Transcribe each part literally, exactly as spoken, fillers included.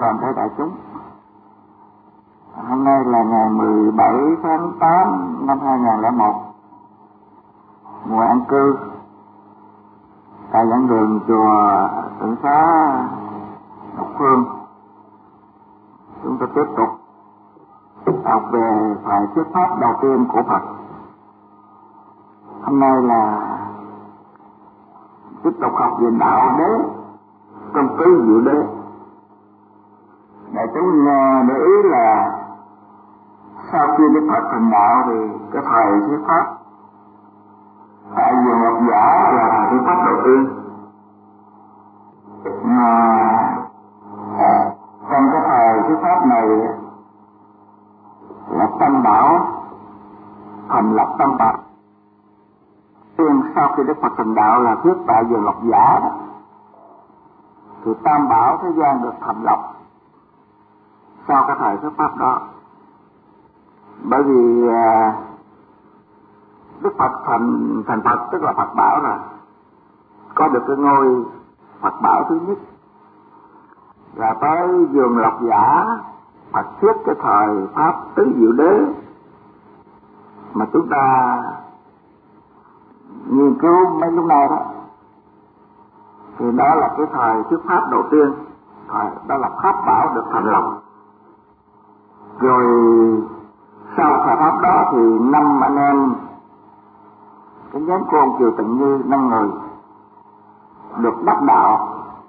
toàn thể đại chúng. Hôm nay là ngày mười bảy tháng tám năm hai nghìn lẻ một, mùa an cư. Tại giảng đường chùa Tịnh Xá Ngọc Phương, chúng ta tiếp tục học về bài thuyết pháp đầu tiên của Phật. Hôm nay là tiếp tục học về đạo đế trong tứ diệu đế. Đại chúng để ý là sau khi Đức Phật thành đạo thì cái thời thuyết pháp tại vườn Ngọc Giả là thuyết pháp đầu tiên. Mà trong cái thời thuyết pháp này là Tam Bảo thành lập Tam Bảo. Tiên sau khi Đức Phật thành đạo là thuyết tại vườn Ngọc Giả đó, thì Tam Bảo thế gian được thành lập sau cái thời thuyết pháp đó. Bởi vì à, Đức Phật thành thành Phật tức là Phật Bảo rồi, có được cái ngôi Phật Bảo thứ nhất, là tới vườn Lộc Giả Phật thuyết cái thời pháp tứ diệu đế mà chúng ta nghiên cứu mấy lúc nay đó. Thì đó là cái thời thuyết pháp đầu tiên, thời đó là Pháp Bảo được thành lập. Rồi sau thời pháp đó thì năm anh em cái nhóm của ông Kiều Tịnh Như, năm người được đắc đạo,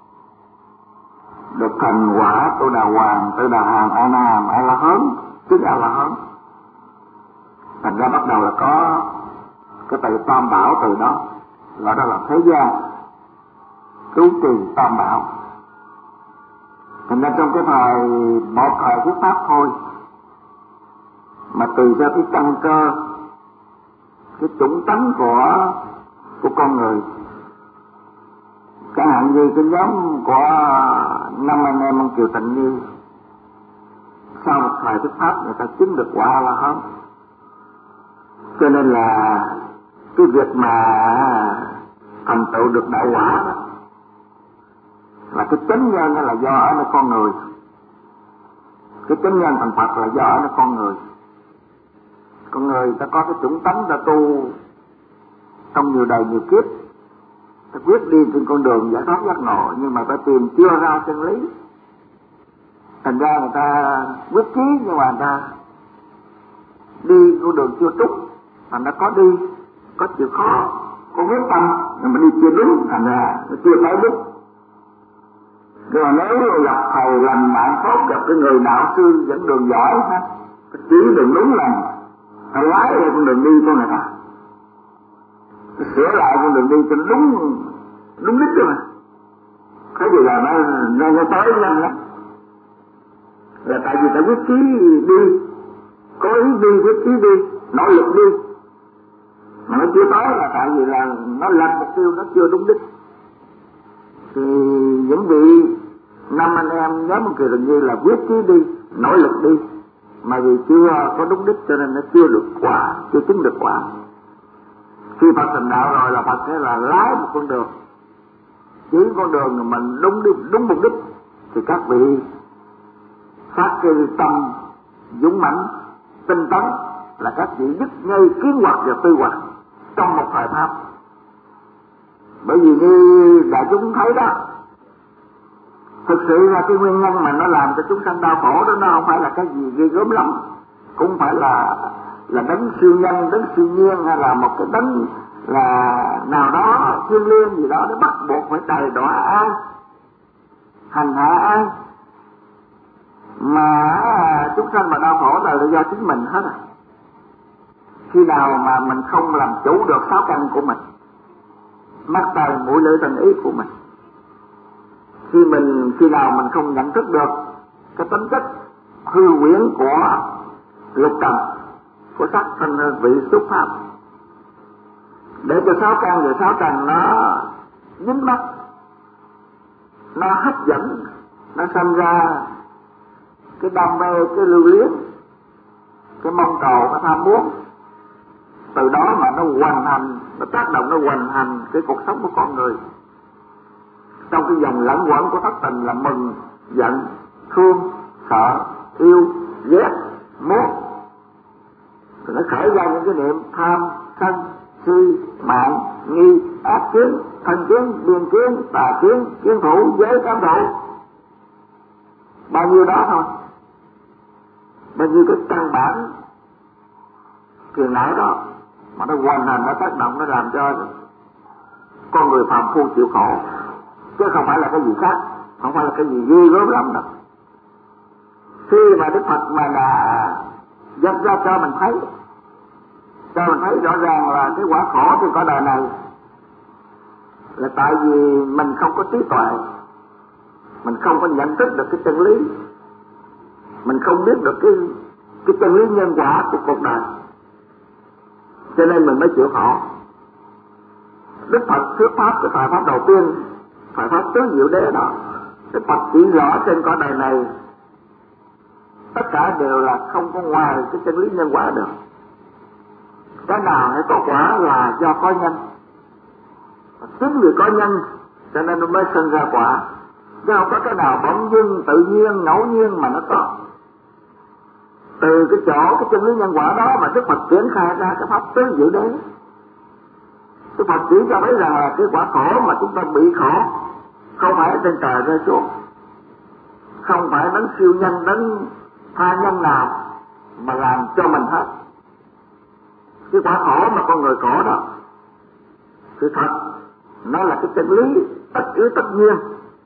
được thành quả Tu Đà Hoàng, Tu Đà Hàm, A Na Hàm, A La Hán, tức A La Hán. Thành ra bắt đầu là có cái từ Tam Bảo, từ đó gọi đó là thế gian cứu trì Tam Bảo. Thành ra trong cái thời một thời thuyết pháp thôi mà tùy theo cái căn cơ, cái chủng tánh của của con người. Chẳng hạn như cái nhóm của năm anh em ông Kiều Tịnh Như, sau một thời thuyết pháp người ta chứng được quả là hết. Cho nên là cái việc mà thành tựu được đại quả đó là cái chánh nhân là do ở nơi con người, cái chánh nhân thành Phật là do ở nơi con người. Con người ta có cái chủng tánh ta tu trong nhiều đời nhiều kiếp, ta quyết đi trên con đường giải thoát giác ngộ, nhưng mà ta tìm chưa ra chân lý. Thành ra người ta quyết chí nhưng mà người ta đi con đường chưa trúng, thành ra có đi, có chịu khó, có quyết tâm, nhưng mà đi chưa đúng, thành ra nó chưa tới đích. Nhưng mà nếu gặp thầy lành bạn tốt, gặp cái người đạo sư dẫn đường giỏi ha, chỉ đường đúng lành, ta lái lại con đường đi của người ta, ta sửa lại con đường đi cho đúng đúng đích rồi mà. Cái gì là nó nó, nó tới nhanh lắm, là tại vì ta quyết chí đi, có ý đi, quyết chí đi, nỗ lực đi, mà nó chưa tới là tại vì là nó lệch mục tiêu, nó chưa đúng đích. Thì những vị năm anh em nhóm một Kiều Tịnh Như là quyết chí đi, nỗ lực đi, mà vì chưa có đúng đích cho nên nó chưa được quả, chưa chứng được quả. Khi Phật thành đạo rồi là Phật sẽ là lái một con đường, chỉ con đường mà mình đúng đích, đúng mục đích, thì các vị phát cái tâm dũng mãnh, tinh tấn là các vị dứt ngay kiến hoặc và tư hoặc trong một thời pháp. Bởi vì như đại chúng thấy đó, thực sự là cái nguyên nhân mà nó làm cho chúng sanh đau khổ đó, nó không phải là cái gì ghê gớm lắm, cũng phải là là đấng siêu nhân, đấng siêu nhiên, hay là một cái đấng là nào đó thiêng liêng gì đó để bắt buộc phải trời đọa ai, hành hạ ai, mà chúng sanh mà đau khổ là do chính mình hết à. Khi nào mà mình không làm chủ được sáu căn của mình, mắt tai mũi lưỡi thân ý của mình, khi mình khi nào mình không nhận thức được cái tính chất hư huyễn của lục trần, của sắc thanh hương vị xúc pháp, để cho sáu căn và sáu trần nó dính mắt, nó hấp dẫn, nó sinh ra cái đam mê, cái lưu luyến, cái mong cầu, cái tham muốn. Từ đó mà nó hoành hành, nó tác động, nó hoành hành cái cuộc sống của con người trong cái dòng lẫn quẩn của thất tình là mừng, giận, thương, sợ, yêu, ghét, muốn, thì nó khởi ra những cái niệm tham, sân, si, mạng, nghi, ác kiến, thân kiến, biên kiến, tà kiến, kiến thủ, giới cám thủ. Bao nhiêu đó thôi, bao nhiêu cái căn bản phiền não đó mà nó hoành hành, nó tác động, nó làm cho con người phàm phu chịu khổ, chứ không phải là cái gì khác, không phải là cái gì ghê gớm lắm đâu. Khi mà Đức Phật mà đã dắt ra cho mình thấy, cho mình thấy rõ ràng là cái quả khổ trên cõi đời này là tại vì mình không có trí tuệ, mình không có nhận thức được cái chân lý, mình không biết được cái cái chân lý nhân quả của cuộc đời, cho nên mình mới chịu khổ. Đức Phật thuyết pháp cái thời pháp đầu tiên, thời pháp tứ diệu đế đó, Đức Phật chỉ rõ trên cõi đời này tất cả đều là không có ngoài cái chân lý nhân quả được. Cái nào hãy có quả là do có nhân, chính vì có nhân cho nên nó mới sinh ra quả, chứ không có cái nào bỗng dưng tự nhiên ngẫu nhiên mà nó có. Từ cái chỗ cái chân lý nhân quả đó mà Đức Phật triển khai ra cái pháp tứ diệu đế. Đức Phật chỉ cho thấy rằng là cái quả khổ mà chúng ta bị khổ không phải trên trời rơi xuống, không phải đấng siêu nhân, đấng tha nhân nào mà làm cho mình hết. Cái quả khổ mà con người khổ đó, sự thật nó là cái chân lý tất yếu tất nhiên.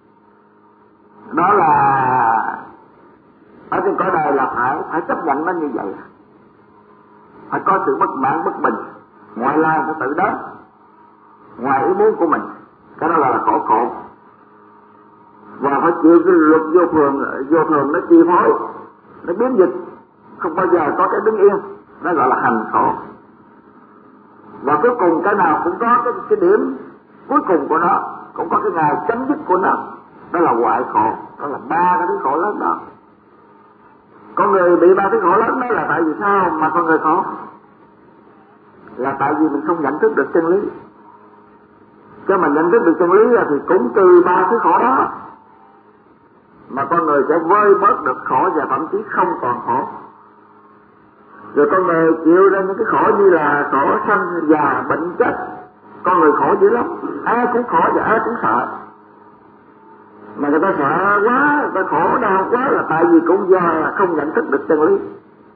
Đó là ở trên cõi đời là phải phải chấp nhận nó như vậy, phải có sự bất mãn bất bình, ngoại lai phải tự đến, ngoài ý muốn của mình, cái đó là, là khổ khổ. Và phải chịu cái luật vô thường, vô thường nó chi phối, nó biến dịch, không bao giờ có cái đứng yên, nó gọi là hành khổ. Và cuối cùng cái nào cũng có cái, cái điểm cuối cùng của nó, cũng có cái ngày chấm dứt của nó, đó là hoại khổ. Đó là ba cái thứ khổ lớn đó. Con người bị ba thứ khổ lớn đó là tại vì sao mà con người khổ? Là tại vì mình không nhận thức được chân lý. Cho mình nhận thức được chân lý là thì cũng từ ba thứ khổ đó mà con người sẽ vơi bớt được khổ và thậm chí không còn khổ. Rồi con người chịu ra những cái khổ như là khổ sanh già bệnh chết, con người khổ dữ lắm, ai cũng khổ và ai cũng sợ. Mà người ta sợ quá, người ta khổ đau quá là tại vì cũng do là không nhận thức được chân lý.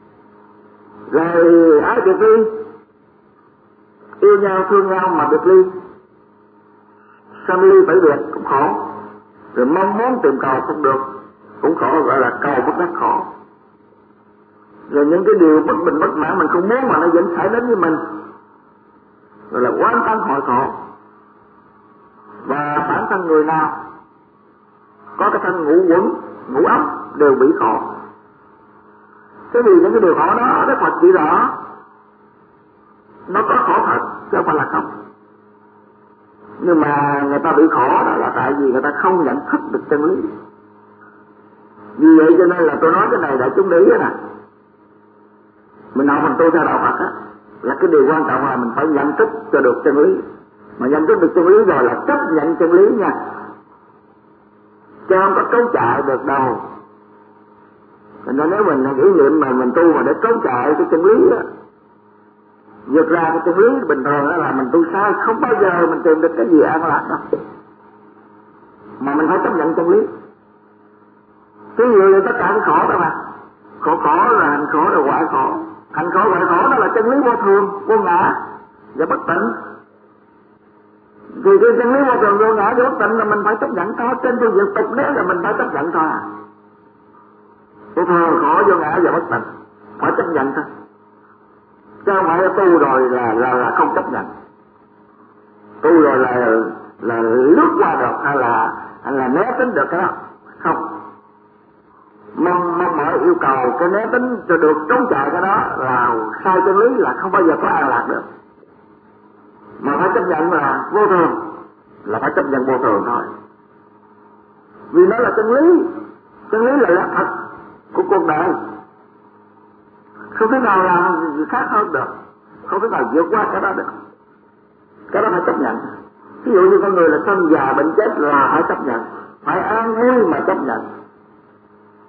Rồi ai biệt ly, yêu nhau thương nhau mà biệt ly, sanh ly tử biệt cũng khổ. Rồi mong muốn tìm cầu không được cũng khổ, gọi là cầu bất đắc khổ. Rồi những cái điều bất bình bất mãn mình không muốn mà nó vẫn xảy đến với mình, gọi là oán tán hội khổ. Và bản thân người nào có cái thân ngũ quẩn, ngũ ấm đều bị khổ. Thế vì những cái điều khổ đó Đức Phật chỉ rõ nó có khổ thật chứ không phải là không. Nhưng mà người ta bị khổ đó là tại vì người ta không nhận thức được chân lý. Vì vậy cho nên là tôi nói cái này đại chúng để ý nè, mình học mình tu theo đạo Phật á, là cái điều quan trọng là mình phải nhận thức cho được chân lý. Mà nhận thức được chân lý rồi là chấp nhận chân lý nha, chứ không có trốn chạy được đâu. Thành ra nếu mình ý niệm mà mình tu mà để trốn chạy cái chân lý á, vượt ra cái chân lý bình thường đó là mình tu sai, không bao giờ mình tìm được cái gì an lạc đâu. Mà mình phải chấp nhận chân lý. Ví dụ như tất cả cái khổ đó mà, khổ khổ là hành khổ là hoại khổ. Hành khổ hoại khổ đó là chân lý vô thường, vô ngã và bất tịnh. Thì cái chân lý vô thường vô ngã và bất tịnh là mình phải chấp nhận thôi. Trên phương diện tục đấy là mình phải chấp nhận thôi à. Vô thường, khổ, vô ngã và bất tịnh phải chấp nhận thôi, chứ không phải tu rồi là là là không chấp nhận. Tu rồi là là lướt qua được hay là hay là né tránh được cái đó không. Mong mong mỏi yêu cầu cái né tránh cho được trốn chạy cái đó là sai chân lý, là không bao giờ có an lạc được. Mà phải chấp nhận là vô thường, là phải chấp nhận vô thường thôi. Vì nó là chân lý, chân lý là lẽ thật của cuộc đời, không thể nào làm gì khác hơn được, không thể nào vượt qua cái đó được. Cái đó phải chấp nhận. Ví dụ như con người là sanh già bệnh chết là phải chấp nhận, phải an vui mà chấp nhận.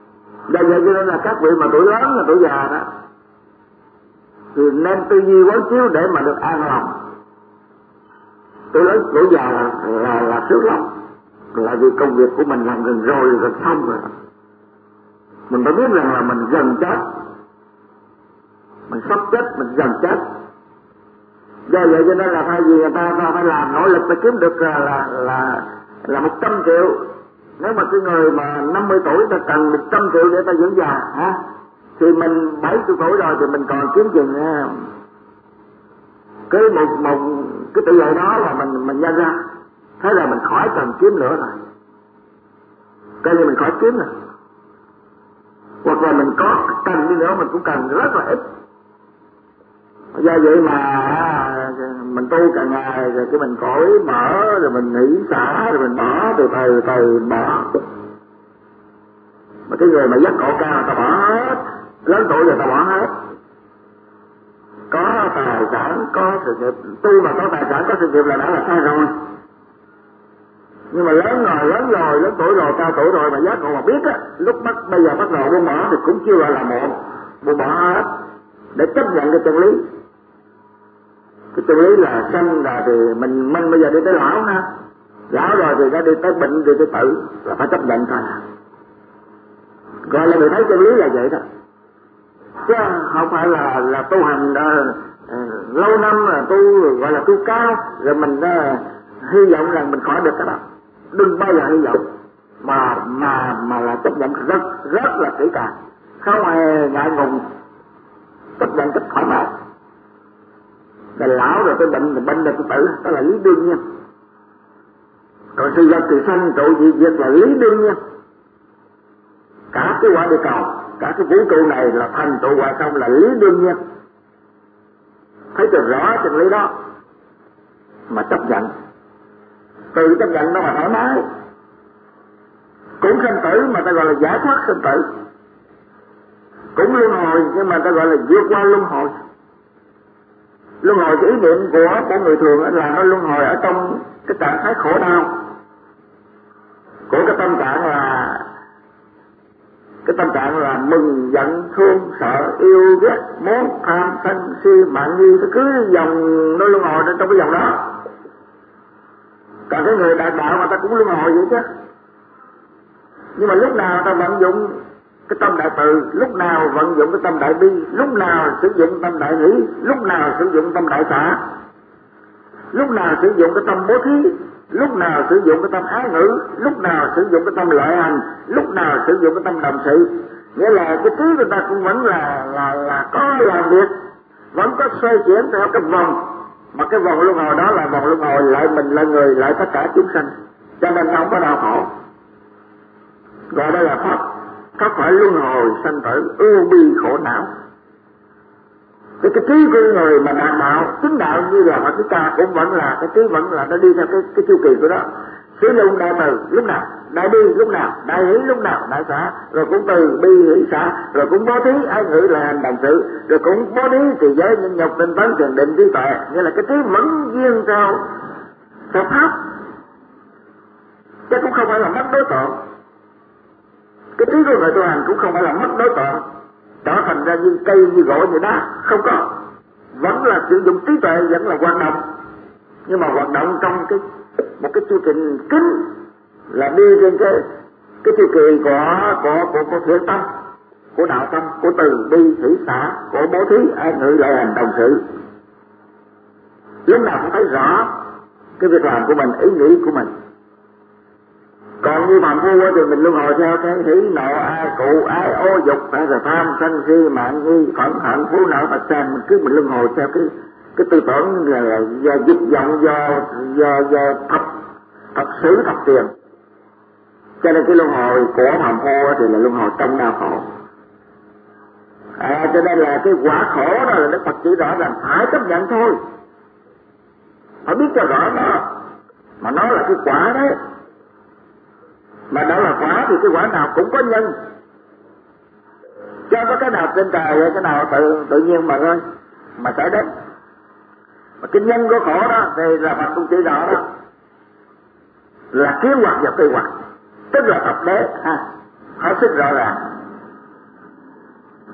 Do vậy cho nên là các vị mà tuổi lớn là tuổi già đó thì nên tư duy quán chiếu để mà được an lòng. Tuổi lớn tuổi già là là, là sướng lắm, là vì công việc của mình làm gần rồi gần xong rồi. Mình phải biết rằng là mình gần chết, mình sắp chết, mình gần chết. Do vậy cho nên là thay vì người ta, ta phải làm nỗ lực để kiếm được là là là, là một trăm triệu. Nếu mà cái người mà năm mươi tuổi ta cần một trăm triệu để ta dưỡng già hả, thì mình bảy mươi tuổi rồi thì mình còn kiếm chừng cái một một cái tỷ lệ đó là mình mình nhân ra, thế là mình khỏi cần kiếm nữa rồi, coi như mình khỏi kiếm rồi. Hoặc là mình có cần đi nữa mình cũng cần rất là ít. Do vậy mà mình tu cả ngày rồi cái mình cõi mở, rồi mình nghỉ xả, rồi mình bỏ, từ từ từ bỏ. Mà cái người mà giác ngộ cao ta bỏ hết, lớn tuổi rồi ta bỏ hết. Có tài sản, có sự nghiệp, tu mà có tài sản, có sự nghiệp là đã là sai rồi. Nhưng mà lớn rồi, lớn rồi, lớn tuổi rồi, cao tuổi rồi mà giác ngộ mà biết á, lúc bắt bây giờ bắt đầu buông bỏ thì cũng chưa gọi là muộn, buông bỏ hết để chấp nhận cái chân lý. Cái chân lý là sanh là thì mình mình bây giờ đi tới lão ha, lão rồi thì nó đi tới bệnh, đi tới tử, là phải chấp nhận thôi. Gọi là người thấy chân lý là vậy đó, chứ không phải là là tu hành uh, uh, lâu năm là tu gọi là tu cao rồi mình uh, hy vọng rằng mình khỏi được cái đó. Đừng bao giờ hy vọng, mà mà mà là chấp nhận rất rất là kỹ càng, không hề ngại ngùng, chấp nhận rất thoải mái. Là lão rồi cái bệnh, rồi bệnh là cái tử, đó là lý đương nhiên. Còn sự vật từ sanh trụ diệt diệt là lý đương nhiên. Cả cái quả địa cầu, cả cái vũ trụ này là thành trụ hoại không là lý đương nhiên. Thấy được rõ chân lý đó mà chấp nhận, từ chấp nhận nó mà thoải mái. Cũng sanh tử mà ta gọi là giải thoát sanh tử, cũng luân hồi nhưng mà ta gọi là vượt qua luân hồi. Luân hồi cái ý niệm của của người thường là nó luân hồi ở trong cái trạng thái khổ đau của cái tâm trạng là cái tâm trạng là mừng giận thương sợ yêu ghét muốn tham sân si mạng nghi, nó cứ dòng nó luân hồi trong cái dòng đó. Còn cái người đại đạo mà ta cũng luân hồi vậy chứ. Nhưng mà lúc nào ta vận dụng cái tâm đại từ, lúc nào vận dụng cái tâm đại bi, lúc nào sử dụng tâm đại hỷ, lúc nào sử dụng tâm đại xả, lúc nào sử dụng cái tâm bố thí, lúc nào sử dụng cái tâm ái ngữ, lúc nào sử dụng cái tâm lợi hành, lúc nào sử dụng cái tâm đồng sự. Nghĩa là cái trí của ta cũng vẫn là là là có làm việc, vẫn có xoay chuyển theo cái vòng, mà cái vòng luân hồi đó là vòng luân hồi lại mình, lại người, lại tất cả chúng sanh, cho nên không có đau khổ. Gọi đây là pháp, pháp phải luân hồi sanh tử, ưu bi khổ não. Cái, cái trí của người mà đạt đạo, chính đạo như là Phật chúng ta cũng vẫn là, cái trí vẫn là nó đi theo cái, cái chu kỳ của đó. Sử dụng đại từ lúc nào, đại bi lúc nào, đại hỷ lúc nào, đại xả, rồi cũng từ bi hỷ xả, rồi cũng bố thí ái ngữ là hành động sự, rồi cũng bố thí trì giới nhân nhục tinh tấn thiền định trí tuệ. Nghĩa là cái trí vẫn duyên theo theo pháp, chứ cũng không phải là mất đối tượng. Cái trí của người tu hành cũng không phải là mất đối tượng, trở thành ra như cây như gỗ như đá, không có, vẫn là sử dụng trí tuệ, vẫn là hoạt động, nhưng mà hoạt động trong cái một cái chu trình kín, là đi trên cái cái chu kỳ của của của của thiện tâm, của đạo tâm, của từ bi hỷ xả, của bố thí ái ngữ lợi hành đồng sự. Lúc nào cũng thấy rõ cái việc làm của mình, ý nghĩ của mình. Còn như phàm phu thì mình luân hồi theo cái hỷ nộ ai cụ ái ô dục, hay là tham sân si mạng nghi phẫn hận phú não tật sang, mình cứ mình luân hồi theo cái cái tư tưởng là, là do dục vọng, do do do thập thập xứ thập tiền. Cho nên cái luân hồi của phàm phu thì là luân hồi trong đau khổ. À, cho nên là cái quả khổ đó là Đức Phật chỉ rõ rằng phải chấp nhận thôi, phải biết cho rõ đó, mà nó là cái quả đấy. Mà đó là quả thì cái quả nào cũng có nhân, chứ có cái nào trên trời, cái nào tự tự nhiên mà thôi mà xảy đến. Mà cái nhân của khổ đó thì là Phật cũng chỉ rõ đó, là kiến hoặc và phi hoặc, tức là thập đế ha, hết sức rõ ràng.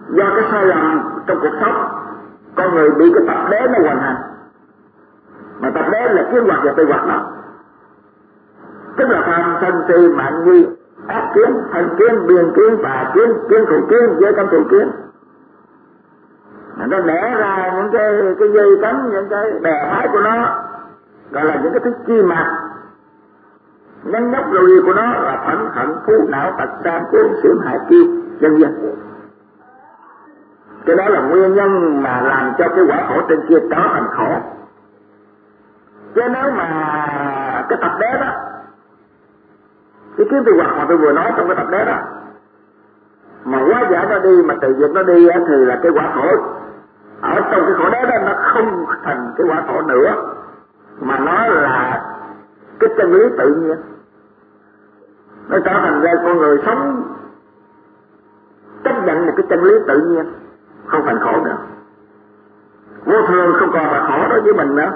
do cái sai lầm trong cuộc sống, con người bị cái tập đế nó hoành hành. Mà tập đế là kiến hoạt và tây hoạt đó, tức là tham sân si mạng nghi ác kiến, thân kiến, biên kiến, tà kiến, kiến thủ kiến, giới cấm thủ kiến. Nó nẻ ra những cái cái dây cấm, những cái bè phái của nó, gọi là những cái thứ chi mặt. Nhánh nhóc lùi của nó là phẫn hận, phú não, tật sam, cuốn xỉm, hại kiêu, vân vân. Cái đó là nguyên nhân mà làm cho cái quả khổ trên kia trở thành khổ. Chứ nếu mà cái tập đế đó, cái kiến tư hoặc mà tôi vừa nói trong cái tập đế đó, mà quá giải nó đi, mà từ việc nó đi thì là cái quả khổ ở trong cái khổ đế đó nó không thành cái quả khổ nữa, mà nó là cái chân lý tự nhiên. Nó trở thành ra con người sống chấp nhận một cái chân lý tự nhiên, không thành khổ nữa. Vô thường không còn là khổ đối với mình nữa,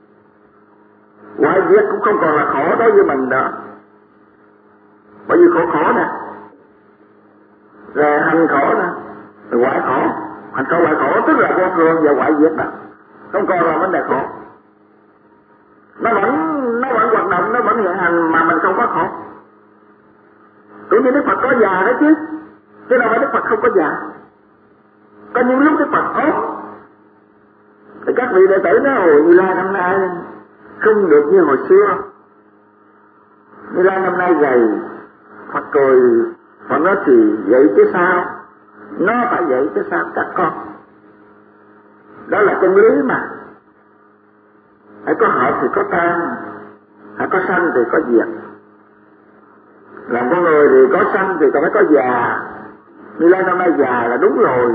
hoại diệt cũng không còn là khổ đối với mình nữa. Bởi vì khổ khổ nè, rồi hành khổ nè, rồi hoại khổ. Hành khổ hoại khổ tức là vô thường và hoại diệt đó, không còn là vấn đề khổ. Nó vẫn nó vẫn hoạt động, nó vẫn hiện hành mà mình không có khổ. Cũng như Đức Phật có già đấy chứ, chứ đâu phải Đức Phật không có già. Có những lúc Đức Phật ốm thì các vị đệ tử nói hồi Như Lai năm nay không được như hồi xưa. Như Lai năm nay gầy. Phật cười, Phật nói thì vậy chứ sao, nó phải vậy chứ sao các con. Đó là chân lý mà. Hãy có hợp thì có tan, hãy có sanh thì có diệt. Làm con người thì có sanh thì còn phải có già. Như Lai năm nay già là đúng rồi,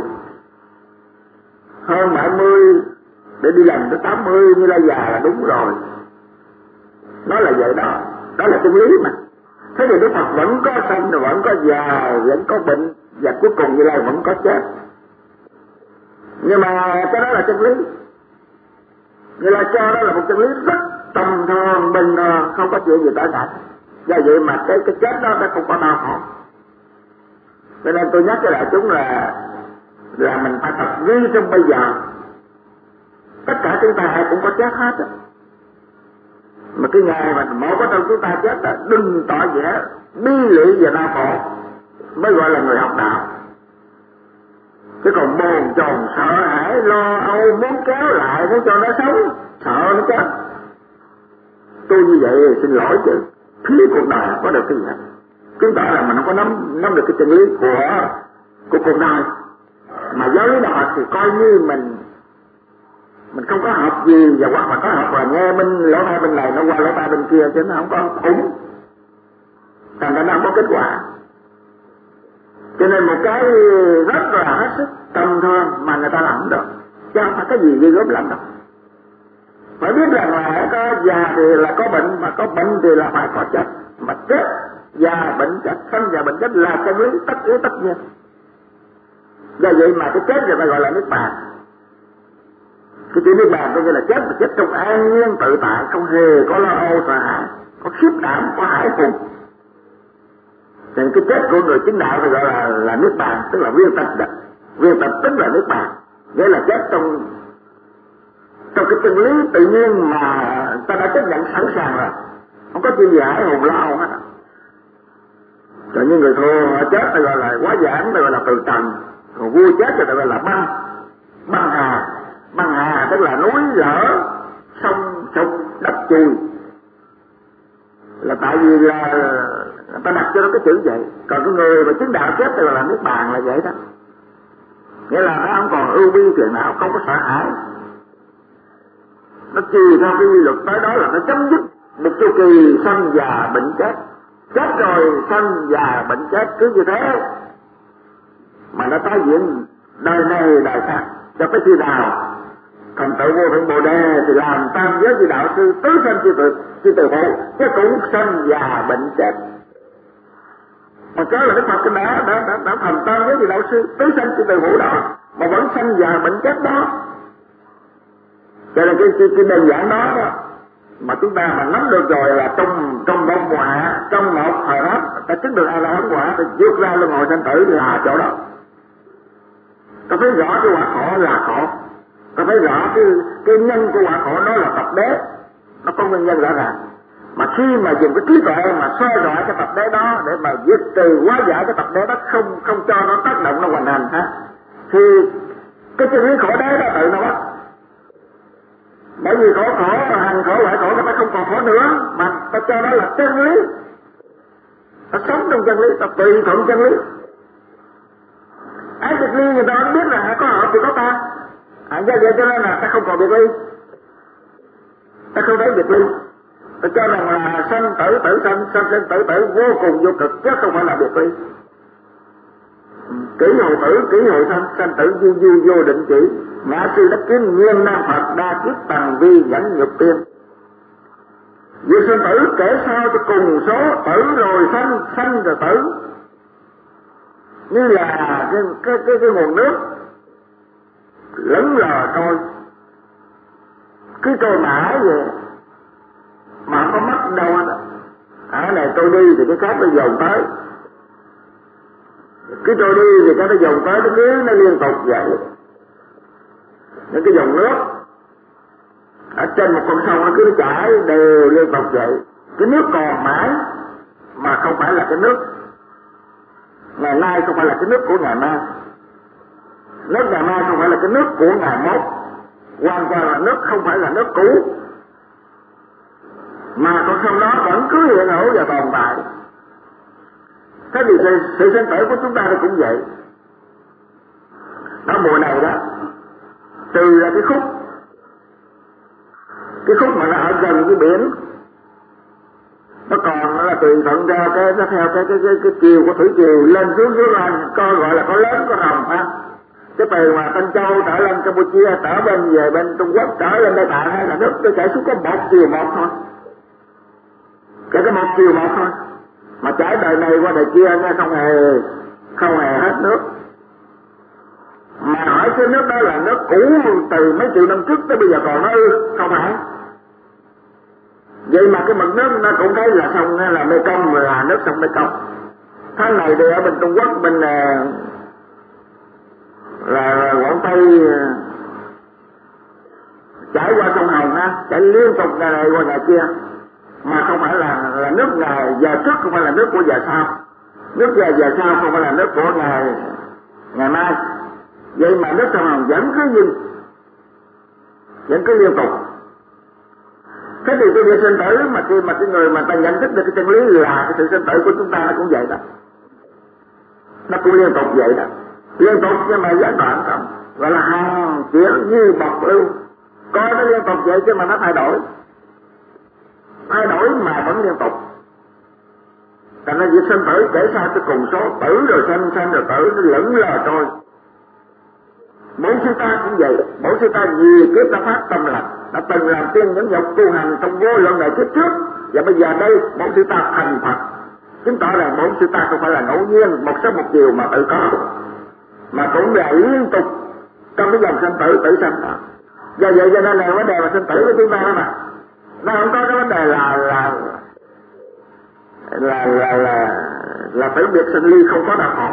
hơn bảy mươi để đi làm tới tám mươi, Như Lai già là đúng rồi. Nó là vậy đó, đó là chân lý mà. Thế thì Đức Phật vẫn có sanh, vẫn có già, vẫn có bệnh, và cuối cùng Như Lai vẫn có chết. Nhưng mà cái đó là chân lý. Như Lai cho đó là một chân lý rất tầm thường, bình thường, không có chuyện gì trở ngại. Do vậy mà cái cái chết đó nó không có đau khổ. Cho nên tôi nhắc cho đại chúng là là mình phải tập ghi trong bây giờ. Tất cả chúng ta cũng có chết hết á. Mà cái ngày mà mỗi có trong chúng ta chết là đừng tỏ vẻ bi lụy và đau khổ mới gọi là người học đạo. Chứ còn bồn chồn sợ hãi lo âu muốn kéo lại để cho nó sống, sợ nó chết. Tôi như vậy xin lỗi chứ phí cuộc đời có được cái gì hết. Chứng tỏ là mình không có nắm nắm được cái chân lý của của cuộc đời. Mà giáo lý đạo thì coi như mình mình không có học gì, và hoặc là có học là nghe bên lỗ tai bên này nó qua lỗ tai bên kia chứ nó không có ủng, thành ra nó không có kết quả. Cho nên một cái rất là hết sức tầm thường mà người ta làm được, chứ không phải cái gì ghê gớm lắm đâu. Phải biết rằng là có già thì là có bệnh, mà có bệnh thì là phải có chết. Mà chết, già, bệnh, chết, sanh già, bệnh, chết là chân lý tất yếu tất nhiên. Do vậy mà cái chết người ta gọi là niết bàn. Cái chữ niết bàn có nghĩa là chết mà chết trong an nhiên tự tại, không hề có lo âu sợ hãi, có khiếp đảm, có hải hùng. Thì cái chết của người chứng đạo thì gọi là là niết bàn, tức là viên tịch. Viên tịch tức là niết bàn, nghĩa là chết trong trong cái chân lý tự nhiên mà ta đã chấp nhận sẵn sàng rồi, không có chuyện gì hải hùng lo âu hết. Rồi như người thua họ chết thì gọi là quá giảng, gọi là từ trần. Còn vua chết thì gọi là băng băng hà. Băng hà tức là núi lở, sông sục, đất chùi. Là tại vì là người ta đặt cho nó cái chữ vậy. Còn cái người mà chứng đạo chết thì gọi là niết bàn là vậy đó. Nghĩa là nó không còn ưu bi phiền não, không có sợ hãi. Nó tùy theo cái quy luật tới đó là nó chấm dứt một chu kỳ sanh già bệnh chết. Chết rồi sanh già bệnh chết cứ như thế mà nó tái diễn đời này đời khác cho tới khi nào thành tựu vô thượng bồ đề thì làm tam giới như đạo sư tứ sanh chi tự chi tự hộ, chứ cũng sanh già bệnh chết. Mà đó là Đức Phật đã đã đã, đã thành tam giới như đạo sư tứ sanh chi tự hộ đó mà vẫn sanh già bệnh chết đó. Cho nên cái cái, cái đơn giản đó, đó mà chúng ta mà nắm được rồi là trong trong một mùa hạ, trong một thời pháp ta chứng được A La Hán quả, ta vượt ra luân hồi sanh tử là chỗ đó. ta thấy rõ cái quả khổ là khổ, ta thấy rõ cái cái nhân của quả khổ đó là tập đế, nó có nguyên nhân rõ ràng. Mà khi mà dùng cái trí tuệ mà soi rọi cái tập đế đó để mà diệt trừ hóa giải cái tập đế đó, không không cho nó tác động nó hoành hành ha, thì cái chân lý khổ đế đó tự nó mất. Bởi vì khổ khổ và hành khổ loại khổ nó phải không còn khổ nữa, mà ta cho nó là chân lý, ta sống trong chân lý, ta tùy thuận chân lý. Ái biệt ly người ta không biết là có họ thì có ta, à, do vậy cho nên là ta không còn biệt ly, ta không thấy biệt ly. Ta cho rằng là sanh tử tử sanh, sanh sanh tử tử vô cùng vô cực, chứ không phải là biệt ly. Kỷ hồi tử, kỷ hồi sanh, sanh tử du du vô định chỉ. Ngã sư đắc kiến nguyên nam Phật, đa kiếp tầng vi nhẫn nhục tiên. Việc sanh tử kể sao cho cùng số, tử rồi sanh, sanh rồi tử. Như là cái cái cái, cái nguồn nước lững lờ trôi, cứ trôi mãi vậy mà không có mất đâu hết. Ở này tôi đi thì cái khác nó dồn tới, cứ trôi đi thì cái nó dồn tới, nó cứ nó liên tục vậy. Những cái dòng nước ở trên một con sông nó cứ chảy đều liên tục vậy. Cái nước còn mãi mà không phải là cái nước ngày nay, không phải là cái nước của ngày mai. Nước ngày mai không phải là cái nước của ngày mốt, hoàn toàn là nước không phải là nước cũ, mà con sông đó vẫn cứ hiện hữu và tồn tại. Thế thì sự, sự sinh tử của chúng ta thì cũng vậy. Đó, mùa này đó, trừ ra cái khúc cái khúc mà nó ở gần cái biển, nó còn là tùy thuận ra cái nó theo cái cái cái, cái chiều của thủy triều lên xuống xuống lên, coi gọi là có lớn có rồng ha. Cái từ mà Tân Châu trở lên Campuchia, trở bên về bên Trung Quốc, trở lên Tây Tạng hay là nước nó chảy xuống có một chiều một thôi, chỉ có một chiều một thôi, mà chảy đời này qua đời kia nghe không hề không hề hết nước. Mà hỏi cái nước đó là nước cũ từ mấy triệu năm trước tới bây giờ còn nó ư? Không phải. Vậy mà cái mực nước nó cũng thấy là sông là Mê Công, là nước sông Mê Công. Tháng này thì ở bên Trung Quốc, bên là, là Quảng Tây chảy qua sông Hồng ha, chảy liên tục ngày này qua ngày kia, mà không phải là là nước ngày giờ trước, không phải là nước của giờ sau, nước giờ giờ sau không phải là nước của ngày ngày mai. Vậy mà nước sông Hồng vẫn cứ như vẫn cứ liên tục. Thế thì cái việc sinh tử mà khi mà cái người mà ta nhận thức được cái chân lý là cái sự sinh tử của chúng ta nó cũng vậy đó, nó cũng liên tục vậy đó, liên tục nhưng mà gián đoạn không, gọi là hàng chuyển như bọc lưu, coi nó liên tục vậy chứ mà nó thay đổi, thay đổi mà vẫn liên tục. Thành ra việc sinh tử kể sao cho cùng số, tử rồi sanh, sanh rồi tử, nó lững lờ trôi. Bổn sư ta cũng vậy, bổn sư ta nhiều kiếp đã phát tâm lành, đã từng làm tiên nhẫn nhục tu hành trong vô lượng đời kiếp trước, và bây giờ đây bổn sư ta thành Phật, chứng tỏ rằng bổn sư ta không phải là ngẫu nhiên một sớm một chiều mà tự có, mà cũng là liên tục trong cái dòng sinh tử tử sanh đó. Do vậy cho nên là vấn đề mà sinh tử của chúng ta đó mà nó không có cái vấn đề là là là là là, là tử biệt sinh ly, không có đạo khổ.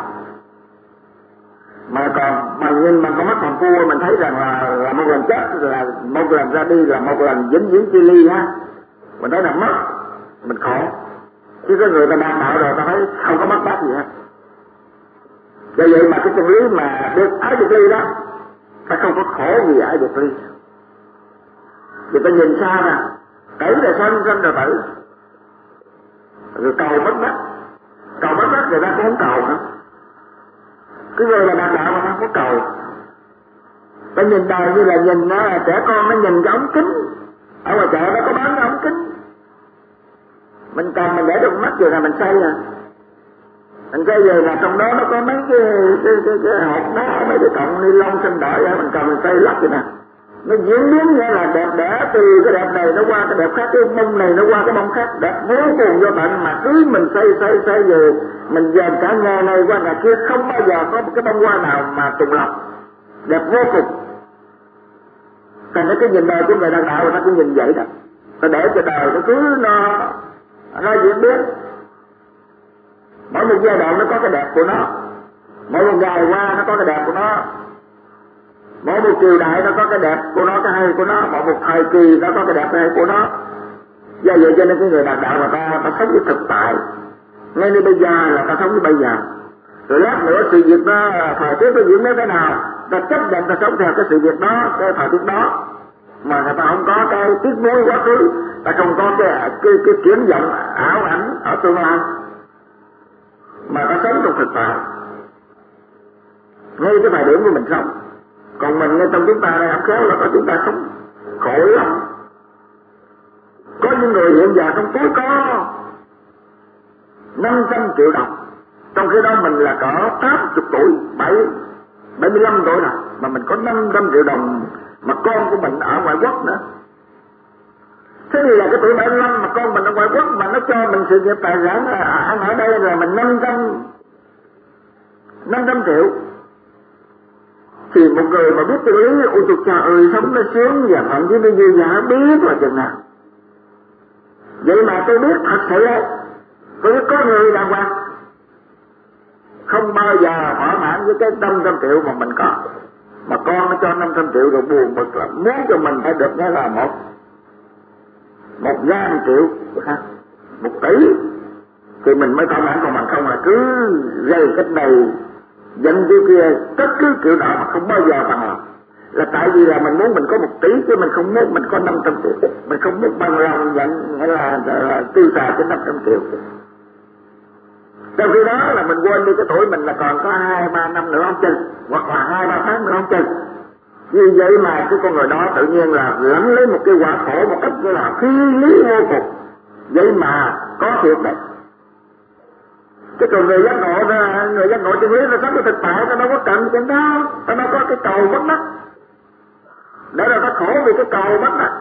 Mà còn mà nhìn bằng con mắt còn cua mình thấy rằng là là một lần chết là một lần ra đi là một lần vĩnh viễn chia ly ha, mình thấy là mất mình khổ. Chứ có người ta đang đạo rồi ta thấy không có mất bát gì hết. Do vậy mà cái chân lý mà được ái biệt ly đó, ta không có khổ vì ái biệt ly. Người ta nhìn xa nè, tử là sanh, sanh là tử, rồi cầu mất bát, cầu mất bát người ta cũng không cầu nữa. Cái người là đạt đạo mà không có cầu. Ta nhìn đời như là nhìn nó, trẻ con nó nhìn cái ống kính, ở ngoài chợ nó có bán cái ống kính, mình cầm mình để được mắt rồi là mình xây à, mình xây về là trong đó nó có mấy cái cái cái, cái hộp đá, mấy cái cọng ni lông xanh đỏ vậy, mình cầm mình xây lắp vậy nè, nó diễn biến như là đẹp đẽ, từ cái đẹp này nó qua cái đẹp khác, cái bông này nó qua cái bông khác, đẹp vô cùng vô tận, mà cứ mình xây xây xây về mình dền cả ngày này qua ngày kia, không bao giờ có một cái bông hoa nào mà trùng lập, đẹp vô cùng. Thành ra cái nhìn đời của người đàn đạo nó cũng nhìn vậy đó, ta để cho đời nó cứ nó nó diễn biến, mỗi một giai đoạn nó có cái đẹp của nó, mỗi một ngày qua nó có cái đẹp của nó, Mỗi một triều đại nó có cái đẹp của nó, cái hay của nó, mỗi một thời kỳ nó có cái đẹp cái hay của nó. Do vậy cho nên cái người đạt đạo mà ta, ta sống với thực tại, ngay như bây giờ là ta sống với bây giờ. Rồi lát nữa sự việc đó, thời tiết nó diễn đến thế nào, ta chấp nhận ta sống theo cái sự việc đó, cái thời tiết đó. Mà người ta không có cái tiếc nuối quá khứ, ta không có cái cái, cái triển vọng ảo ảnh ở tương lai, mà ta sống trong thực tại, ngay cái thời điểm của mình sống. Còn mình ngay trong chúng ta đây không khéo là có chúng ta sống khổ lắm. Có những người hiện giờ trong túi có năm trăm triệu đồng, trong khi đó mình là cỡ tám mươi tuổi, bảy bảy mươi lăm tuổi rồi, mà mình có năm trăm triệu đồng, mà con của mình ở ngoại quốc nữa. Thế thì là cái tuổi bảy mươi lăm mà con mình ở ngoại quốc mà nó cho mình sự nghiệp tài sản ăn ở đây là mình năm trăm triệu. Thì một người mà biết chân lý, ôi trời trời ơi, sống nó sướng và thậm chí nó vui vẻ biết là chừng nào. Vậy mà tôi biết thật sự đấy, tôi biết có người đàng hoàng không bao giờ thỏa mãn với cái năm trăm triệu mà mình có, mà con nó cho năm trăm triệu rồi buồn bực là muốn cho mình phải được nghe là một một ngàn triệu, một tỷ thì mình mới thỏa mãn, còn mình không là cứ gây cách này dân cái kia tất cứ kiểu nào mà không bao giờ bằng lòng. Là tại vì là mình muốn mình có một tỷ chứ mình không muốn mình có năm trăm triệu, mình không muốn bằng lòng nhận nghĩa là, là, là tiêu xài cái năm trăm triệu. Trong khi đó là mình quên đi cái tuổi mình là còn có hai ba năm nữa không chừng, hoặc là hai ba tháng nữa không chừng. Vì vậy mà cái con người đó tự nhiên là lãnh lấy một cái quả khổ một cách như là phi lý vô cùng. Vậy mà có thiệt đấy. Chứ còn người giác ngộ ra, người giác ngộ chân lý nó sống cái thực tại, nó đâu có cần cái đó, nó đâu có cái cầu mất đất. Để rồi ta khổ vì cái cầu mất đất.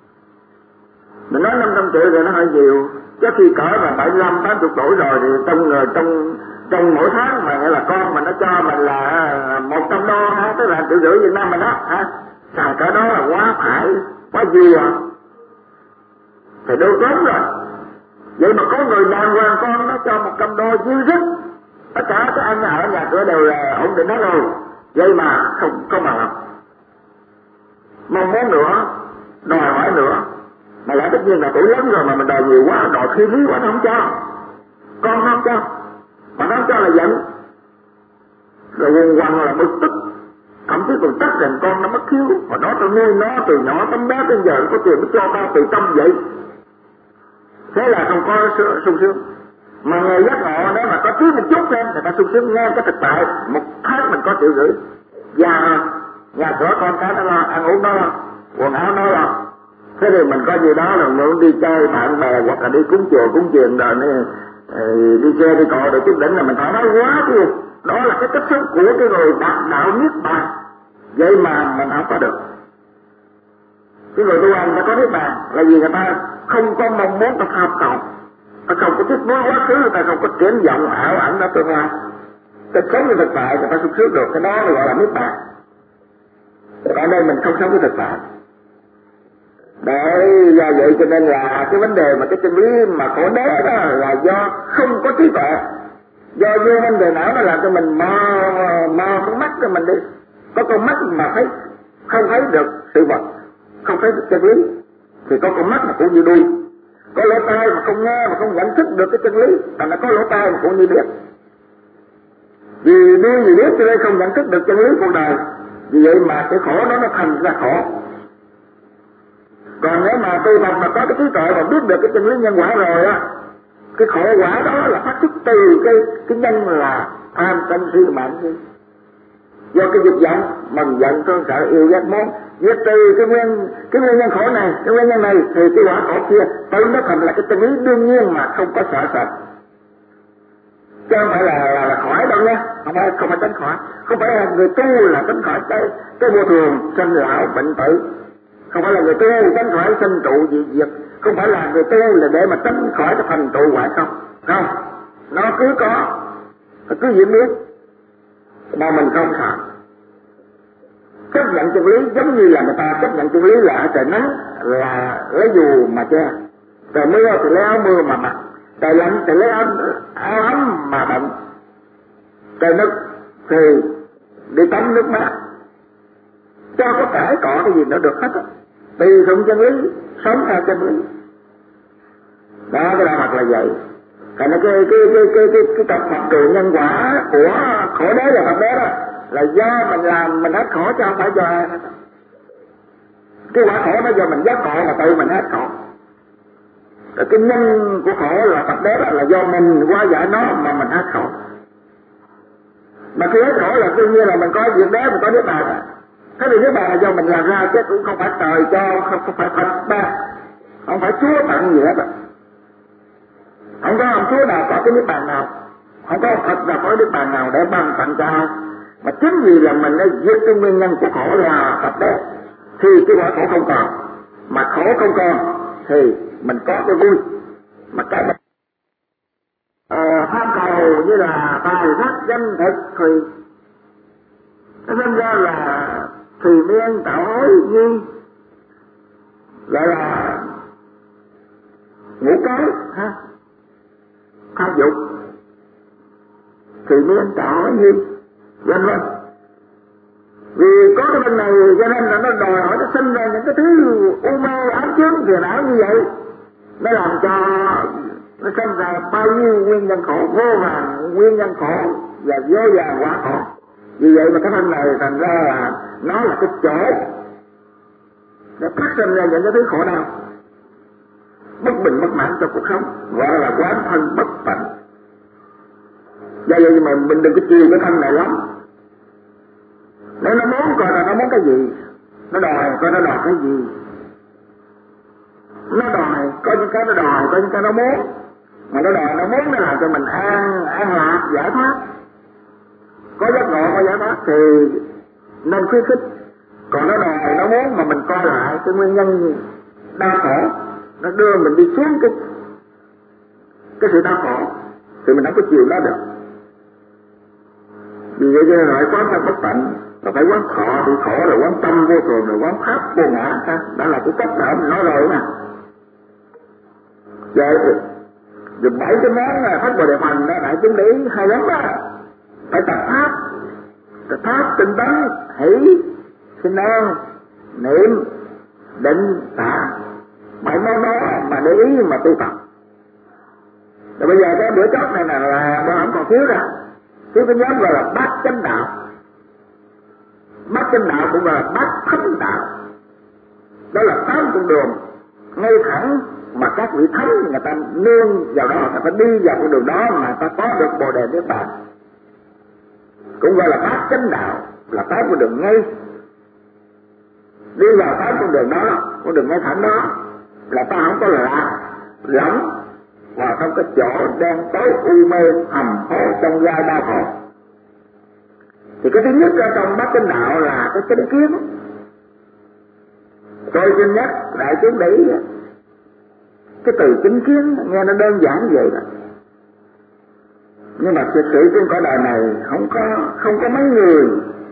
Mình nói năm trăm triệu thì nó hơi nhiều, chứ khi cỡ mà bảy mươi lăm tám mươi tuổi rồi thì trong người trong trong mỗi tháng mà nghĩa là con mà nó cho mình là một trăm đô ha, tức là triệu rưỡi Việt Nam mình đó ha, xài cỡ đó là quá phải, quá vừa thì đâu tốt rồi. Vậy mà có người đàng hoàng con nó cho một trăm đô dư dứt, tất cả các anh ở nhà cửa đều là ổn định hết rồi, vậy mà không không bằng lòng, mong muốn nữa, đòi hỏi nữa. Mà lại tất nhiên là tuổi lớn rồi mà mình đòi nhiều quá, đòi khí lý quá nó không cho, con nó không cho, mà nó không cho là giận, rồi quần quần là bực tức, thậm chí còn trách rằng con nó mất hiếu, mà đó tao nuôi nó từ nhỏ tấm bé đến giờ có tiền mới cho tao từ tâm vậy. Thế là không có sung sướng. Mà người giác ngộ nếu mà có tí một chút lên, người ta sung sướng nghe cái thực tại, một tháng mình có triệu rưỡi, và nhà cửa con cái nó lo, ăn uống nó lo, quần áo nó lo. Thế thì mình có gì đó là muốn đi chơi bạn bè hoặc là đi cúng chùa cúng chiền rồi đi chơi đi cọ được chút đỉnh là mình thoải mái quá chứ. Đó là cái cách sống của cái người đạt đạo niết bàn. Vậy mà mình không có được. Cái người tu hành ta có niết bàn là vì người ta không có mong muốn ta tham cầu, ta không có thích muốn quá khứ, ta không có triển vọng ảo ảnh ở tương lai, ta sống với thực tại người ta sung sướng được, cái đó gọi là niết bàn. Ở đây mình không sống với thực tại. Đấy, do vậy cho nên là cái vấn đề mà cái chân lý mà khổ đế đó là do không có trí tuệ, do vô vấn đề não nó làm cho mình mò mò con mắt cho mình đi, có con mắt mà thấy không thấy được sự vật, không thấy được chân lý, thì có con mắt mà cũng như đuôi, có lỗ tai mà không nghe mà không nhận thức được cái chân lý, thành là có lỗ tai mà cũng như biết, vì đuôi vì biết cho nên không nhận thức được chân lý cuộc đời, vì vậy mà cái khổ đó nó thành ra khổ. Còn nếu mà tu tập mà có cái trí tuệ mà biết được cái chân lý nhân quả rồi á, cái khổ quả đó là phát xuất từ cái cái nhân là tham sân si mạng si, do cái dục vọng mừng giận thương sợ yêu ghét muốn, giết từ cái nguyên cái nguyên nhân khổ này, cái nguyên nhân này thì cái quả khổ kia tự nó thành là cái chân lý đương nhiên mà không có sợ sệt, chứ không phải là, là, là khỏi đâu nha, không phải không phải tránh khỏi, không phải là người tu là tránh khỏi cái cái vô thường sinh lão bệnh tử. Không phải là người tu tránh khỏi sinh trụ diệt diệt, không phải là người tu là để mà tránh khỏi cái thành trụ hoại không, không, nó cứ có, nó cứ diễn biến, mà mình không sợ. Chấp nhận chân lý giống như là người ta chấp nhận chân lý là ở trời nắng là lấy dù mà che, trời mưa thì lấy áo mưa mà mặc, trời lạnh thì lấy áo, áo ấm mà bận, trời nực thì đi tắm nước mát. cho có cãi cọ cái gì nó được hết á, tùy thuận chân lý, sống theo chân lý. Đó, cái đạo Phật là vậy. Cái cái cái cái cái cái cái tập Phật trừ nhân quả của khổ đế và Phật đế đó là do mình làm mình hết khổ, chứ không phải do ai hết. Cái quả khổ nó do mình giác khổ mà tự mình hết khổ. Rồi cái nhân của khổ là Phật đế đó là do mình hóa giải nó mà mình hết khổ. Mà khi hết khổ là đương nhiên là mình có việc đế, mình có niết bàn. Cái điều niết bàn là do mình làm ra, chứ cũng không phải trời cho, không, không phải Phật ban, không phải Chúa tặng gì hết. Không có ông Chúa nào có cái niết bàn nào, không có Phật nào có niết bàn nào để ban tặng cho ai. Mà chính vì là mình đã giết cái nguyên nhân của khổ là Phật đế, thì cái quả khổ không còn. Mà khổ không còn thì mình có cái vui. Mà cái ờ, tham cầu như là tài sắc danh thực thì nó sinh ra là thùy miên tạo hối duy, gọi là ngũ cái ha, tham dục, thùy miên tạo hối duy, vân vân. Vì có cái bên này cho nên là nó đòi hỏi nó sinh ra những cái thứ u mê ám chướng phiền não như vậy, nó làm cho nó sinh ra bao nhiêu nguyên nhân khổ, vô vàn nguyên nhân khổ và vô vàn quả khổ. Vì vậy mà cái thân này thành ra là nó là cái chỗ để phát sinh ra những cái thứ khổ đau, bất bình bất mãn trong cuộc sống, gọi là quán thân bất tịnh. Do vậy mà mình đừng có chiều cái thân này lắm. Nếu nó muốn coi là nó muốn cái gì, nó đòi coi nó đòi cái gì, nó đòi có những cái nó đòi, có những cái nó muốn. Mà nó đòi nó muốn nó làm cho mình an an lạc giải thoát, có giác ngộ có giải thoát thì nên khuyến khích. Còn nó đòi nó muốn mà mình coi lại cái nguyên nhân đau khổ, nó đưa mình đi xuống cái cái sự đau khổ thì mình không có chịu nó được. Vì vậy cho nên lại quán thân bất tịnh, nó phải quán thọ thì khổ, rồi quán tâm vô thường, rồi quán pháp vô ngã ha. Đó là cái cách đã mình nói rồi mà. Vậy rồi bảy cái món là Pháp Bồ Đề Phần đó, đại chúng để ý hay lắm đó. Phải tập pháp, tập pháp tinh tấn, hỷ, sinh an, niệm, định, tạ. Bảy món đó mà để ý mà tu tập. Rồi bây giờ cái bữa chót này là, là bữa ẩm còn thiếu rồi. Thiếu cái nhóm gọi là bát chánh đạo. Bát chánh đạo cũng gọi là bát thánh đạo. Đó là tám con đường ngay thẳng mà các vị thánh người ta nương vào đó, người ta đi vào con đường đó mà ta có được Bồ Đề Niết Bàn. Cũng gọi là bát chánh đạo, là tám con đường ngay. Đi vào tám con đường đó, con đường ngay thẳng đó là ta không có lạc lỏng và không có chỗ đen tối u mê hầm hố trong gai đau khổ. Thì cái thứ nhất ở trong bát chánh đạo là cái chánh kiến. Tôi xin nhắc đại chúng để ý cái từ chánh kiến nghe nó đơn giản vậy đó, nhưng mà thực sự trên cõi đời này không có không có mấy người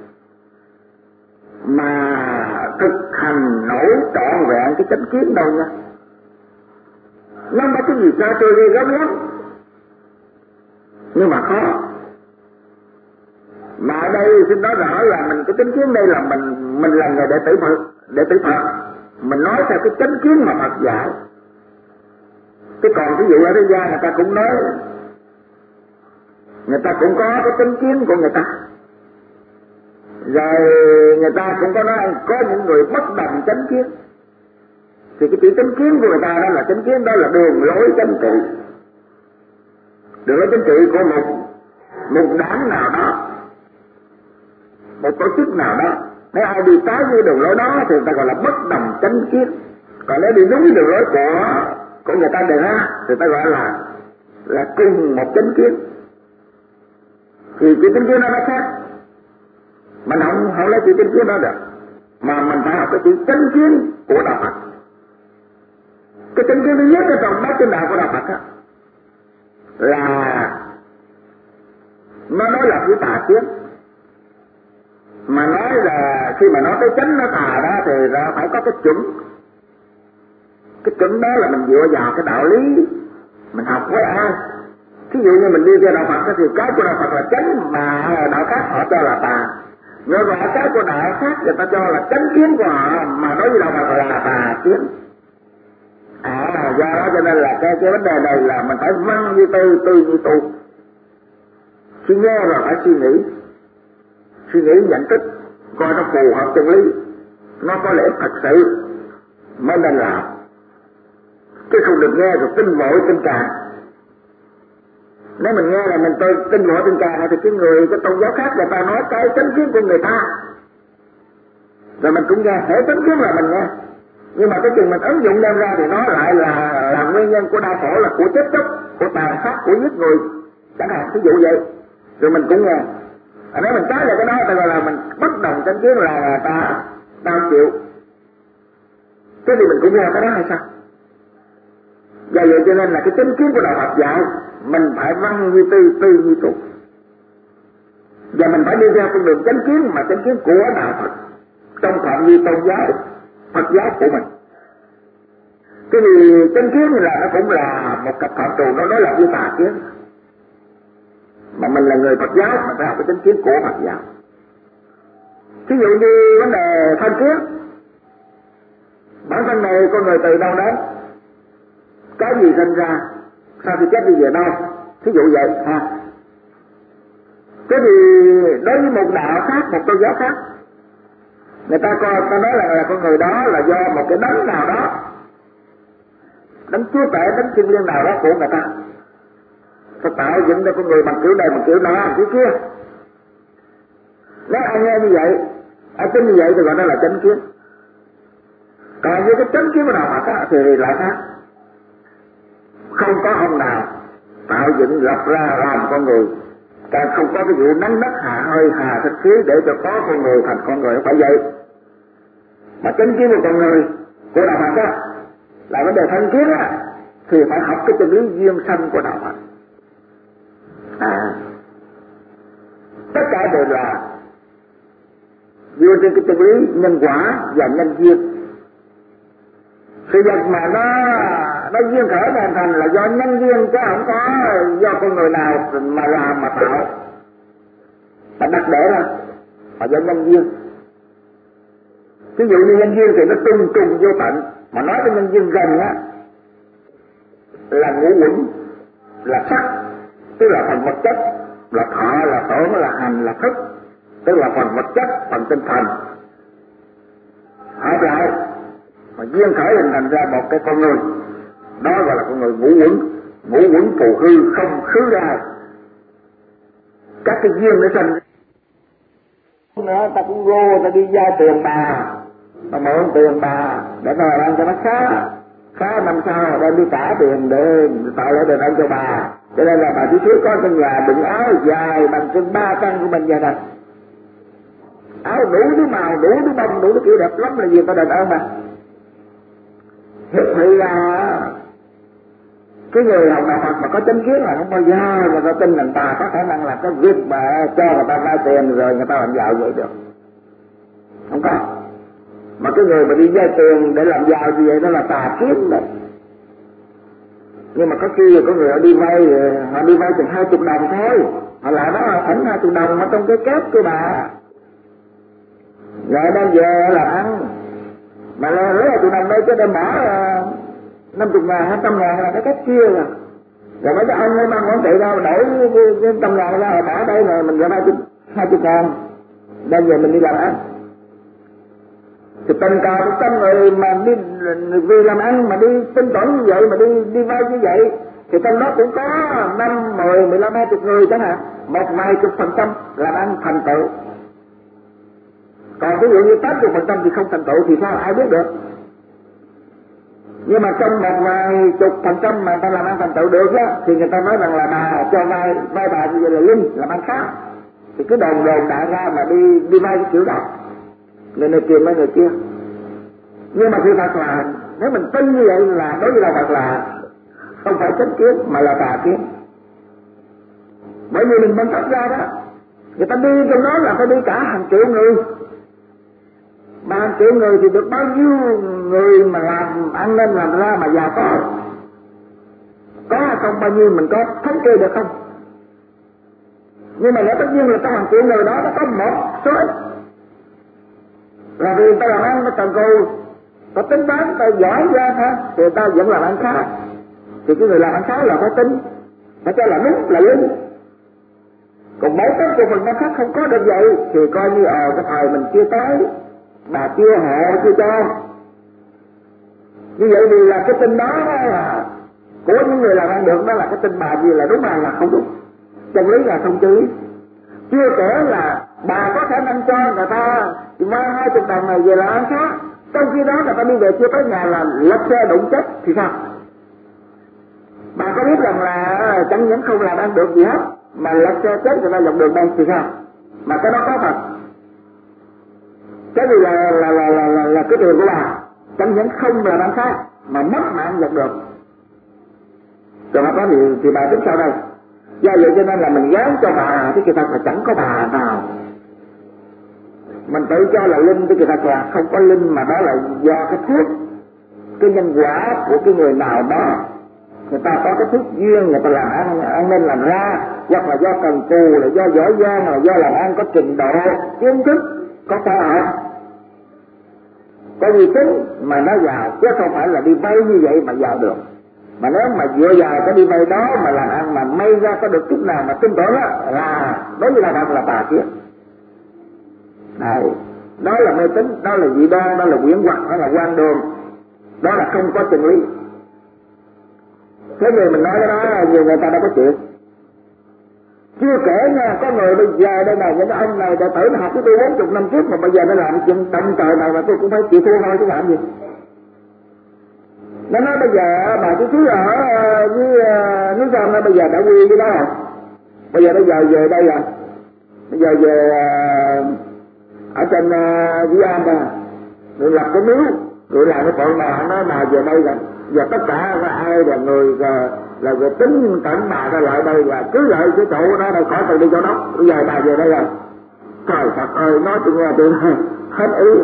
mà thực hành nổi trọn vẹn cái chánh kiến đâu nha. Nó có cái gì sao tôi đi gấp lắm, nhưng mà khó. Mà ở đây xin nói rõ là mình cái chánh kiến đây là mình mình là người đệ tử Phật, đệ tử Phật, mình nói theo cái chánh kiến mà Phật dạy. Chứ còn ví dụ ở thế gian người ta cũng nói, người ta cũng có cái chánh kiến của người ta, rồi người ta cũng có nói có những người bất đồng chánh kiến. Thì cái chữ chánh kiến của người ta đó là chánh kiến, đó là đường lối chánh trị, đường lối chánh trị của một một đảng nào đó, một tổ chức nào đó. Nếu ai đi trái với đường lối đó thì người ta gọi là bất đồng chánh kiến. Còn nếu đi đúng với đường lối của của người ta đề ra thì ta gọi là là cùng một chánh kiến. Thì cái chánh kiến đó nó khác, mình không không lấy chữ chánh kiến đó được, mà mình phải học cái chữ chánh kiến của đạo Phật. Cái chánh kiến thứ nhất ở trong bát chánh đạo của đạo Phật đó là nó nói là cái tà kiến, mà nói là khi mà nói tới chánh nó tà đó thì ra phải có cái chuẩn. Cái chuẩn đó là mình dựa vào cái đạo lý mình học với ai. Thí dụ như mình đi theo đạo Phật thì cái của đạo Phật là chánh, mà đạo khác họ cho là tà. Người gọi cái của đạo khác người ta cho là chánh kiến của họ, mà đối với đạo Phật là tà kiến. À, do đó cho nên là cái, cái vấn đề này là mình phải văn như tư, tư như tu. Khi nghe rồi phải suy nghĩ, suy nghĩ nhận thức, coi nó phù hợp chân lý, nó có lẽ thật sự mới nên làm. Chứ không được nghe rồi tin vội tin càng. Nếu mình nghe là mình tôi tin vội tin càng thì cái người cái tôn giáo khác người ta nói cái chánh kiến của người ta, rồi mình cũng nghe, thể chánh kiến là mình nghe. Nhưng mà cái chừng mình ứng dụng đem ra thì nó lại là là nguyên nhân của đau khổ, là của chết chóc, của tàn sát, của giết người chẳng hạn, ví dụ vậy. Rồi mình cũng nghe. À, nếu mình trái lại cái đó thì gọi là mình bất đồng chánh kiến, là, là ta đau chịu. Thế thì mình cũng nghe cái đó hay sao? Do vậy cho nên là cái chánh kiến của đạo Phật giáo mình phải văn như tư, tư như tu. Và mình phải đi theo con đường chánh kiến mà chánh kiến của đạo Phật trong phạm vi tôn giáo Phật giáo của mình. Cái vì chánh kiến là nó cũng là một cặp phạm trù, nó nói là với tà kiến. Mà mình là người Phật giáo, mình phải học cái chánh kiến của Phật giáo. Ví dụ như vấn đề thân kiến, bản thân này con người từ đâu đến, cái gì sinh ra, sao thì chết đi về đâu, ví dụ vậy ha. Thế thì đối với một đạo khác, một tôn giáo khác, người ta coi, ta nói là, là con người đó là do một cái đấng nào đó, đấng chúa tể, đấng thiêng liêng nào đó của người ta, ta tạo dựng cho con người bằng kiểu này, bằng kiểu đó, kiểu kia. Nếu ai nghe như vậy, ai tin như vậy thì gọi đó là chánh kiến. Còn với cái chánh kiến của đạo Phật thì lại khác. Không có ông nào tạo dựng lập ra làm con người, càng không có cái vụ nắng đất hạ hơi hà thích khí để cho có con người thành con người, không phải vậy. Mà chánh kiến của con người của đạo Phật á là vấn đề thân kiến á, thì phải học cái chân lý duyên sanh của đạo Phật. À, tất cả đều là dựa trên cái chân lý nhân quả và nhân duyên. Sự vật mà nó nó duyên khởi thành thành là do nhân duyên, chứ không có do con người nào mà làm mà tạo mà đặt để ra, mà do nhân duyên. Ví dụ như nhân duyên thì nó trùng trùng vô tận, mà nói cái nhân duyên gần á là ngũ uẩn, là sắc, tức là phần vật chất, là thọ, là tưởng, là hành, là thức, tức là phần vật chất, phần tinh thần hợp lại mà duyên khởi hình thành ra một cái con người, đó gọi là con người ngũ uẩn. Ngũ uẩn phù hư không khứ ra, các cái duyên nó sinh nữa, ta cũng vô ta đi vay tiền bà, ta mượn tiền bà để ta làm cho nó khá, khá năm sau đem đi trả tiền để tạo lại tiền ăn cho bà. Cho nên là bà chỉ thiếu có trong nhà đựng áo dài bằng chân ba căn của mình vậy nè, áo đủ thứ màu, đủ thứ bông, đủ thứ kiểu đẹp lắm là gì ta đền ơn mà. Hiệp thị là cái người học đạo Phật mà có chánh kiến là không bao giờ người ta tin người ta có khả năng là cái việc mà cho người ta vay tiền rồi người ta làm giàu vậy được, không có. Mà cái người mà đi vay tiền để làm giàu như vậy đó là tà kiến đấy. Nhưng mà có khi có người họ đi vay, họ đi vay chừng hai chục đồng thôi, họ lại đó là thỉnh hai chục đồng ở trong cái kép của bà, rồi đem về làm ăn. Mà lấy hai chục đồng đây cho đem bỏ năm chục ngàn, hai trăm ngàn là cái cách kia rồi. Rồi mấy cái ông ấy mang món tiền ra đổi cái trăm ngàn ra, bỏ đây là mình ra hai chục ngàn, đem về mình đi làm ăn. Thì tình cờ một trăm người mà đi vì làm ăn mà đi tin tưởng như vậy, mà đi đi vay như vậy, thì trong đó cũng có năm, mười, mười lăm, hai chục người chẳng hạn, một vài chục phần trăm làm ăn thành tựu. Còn ví dụ như tám mươi phần trăm thì không thành tựu thì sao ai biết được. Nhưng mà trong một vài chục phần trăm mà ta làm ăn thành tựu được á, thì người ta nói rằng là bà cho vay, vay bà như vậy là linh, làm ăn khác. Thì cứ đồn đồn đại ra mà đi đi vay cái kiểu đó, người này tiền mấy người kia. Nhưng mà sự thật là nếu mình tin như vậy là đối với đạo Phật là không phải chánh kiến mà là tà kiến. Bởi vì mình phân tích ra đó, người ta đi trong đó là phải đi cả hàng triệu người, mà hàng triệu người thì được bao nhiêu người mà làm ăn nên làm ra mà giàu có, có hay không bao nhiêu mình có thống kê được không? Nhưng mà lẽ tất nhiên là trong hàng triệu người đó nó có một số ít Là vì người ta làm ăn nó cần cù, có tính toán, ta giỏi ra ha, thì ta vẫn làm ăn khá. Thì cái người làm ăn khá là phải tính, phải cho là đúng là linh. Còn mấy cái của phần năm khác không có được vậy thì coi như ờ cái thời mình chưa tới, mà chưa hộ chưa cho. Như vậy thì là cái tin đó là của những người làm ăn được, đó là cái tin bà gì là đúng mà là không đúng, chân lý là không chân lý. Chưa kể là bà có khả năng cho người ta mang hai chục đồng này về là ăn khác, trong khi đó người ta đi về chưa tới nhà là lật xe đụng chết thì sao? Bà có biết rằng là chẳng những không làm ăn được gì hết mà lật xe chết người ta dọc đường đây thì sao? Mà cái đó có thật. Cái gì là là là là là, là cái tiền của bà, chẳng những không làm ăn khác mà mất mạng dọc đường. Trường hợp đó thì, thì bà tính sao đây? Do vậy cho nên là mình gán cho bà, chứ kỳ thật là chẳng có bà nào. Mình tự cho là linh, chứ kỳ thật là không có linh, mà đó là do cái phước, cái nhân quả của cái người nào đó. Người ta có cái phước duyên, người ta làm ăn, ăn nên làm ra, hoặc là do cần cù, là do giỏi giang, là do làm ăn có trình độ, kiến thức, có khoa học, có uy tín mà nó giàu, chứ không phải là đi vay như vậy mà giàu được. Mà nếu mà dựa vào cái đi vay đó mà làm ăn mà may ra có được chút nào mà tin tưởng đó, là đối với là thật là tà kiến. Này, đó là mê tín, đó là dị đoan, đó là quyển hoặc, đó là quan đường, đó là không có chân lý. Thế người mình nói cái đó nhiều người ta đâu có chịu. Chưa kể nha, có người bây giờ đây này, những cái ông này đã tử nó học với tôi bốn chục năm trước mà bây giờ nó làm chuyện động trời này mà tôi cũng phải chịu thua thôi chứ làm gì. Nó nói bây giờ bà chú chú ở với núi Sam nó bây giờ đã quy cái đó rồi. Bây giờ nó giờ về đây rồi. Bây giờ về ở trên Vĩ An đây, rồi lập cái miếu, rồi làm cái tội mà nó mà về đây rồi. Giờ tất cả ai là người là người tính cẩn bà ra lại đây và cứ lại cái chỗ đó đâu khỏi cần đi chỗ đó. Bây giờ bà về đây rồi. Trời Phật ơi, nói tôi nghe tôi hết ý.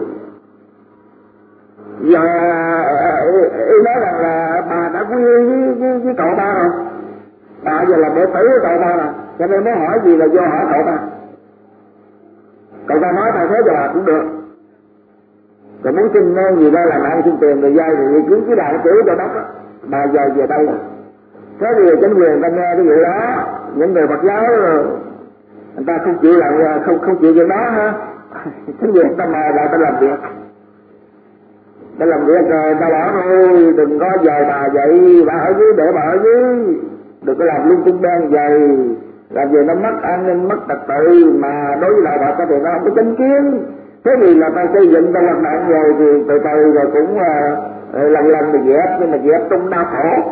Giờ ý nói rằng là bà đã quy với, với, với cậu ta rồi. Bà giờ là đệ tử của cậu ta rồi, cho nên mới hỏi gì là do hỏi cậu ta. Cậu ta nói thay thế cho bà cũng được. Rồi muốn xin gì đây là ăn xin tiền người dây thì cứ cứ đàn chữ cho đất á. Bà giờ về đây rồi. Thế thì chính quyền ta nghe cái vụ đó, những người Phật giáo người ta không chịu làm, không không chịu việc đó ha. Chính quyền ta mời lại ta làm việc. Ta làm việc rồi ta bảo thôi đừng có dời bà vậy, bà ở dưới để bà ở dưới, đừng có làm lung tung đen vậy, làm gì nó mất an ninh mất trật tự, mà đối với lại bà ta thì nó không có chính kiến. Thế thì là ta xây dựng ta làm nạn rồi thì từ từ rồi cũng uh, lần lần mà dẹp, nhưng mà dẹp trong đau khổ,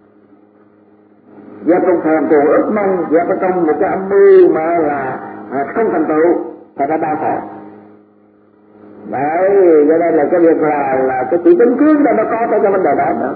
dẹp trong thèm thuồng ước mong, dẹp ở trong một cái âm mưu mà là à, không thành tựu, thành ra đau khổ. Đấy, cho nên là cái việc là là cái tự tính kiến đó nó có tới cho vấn đề đó nữa.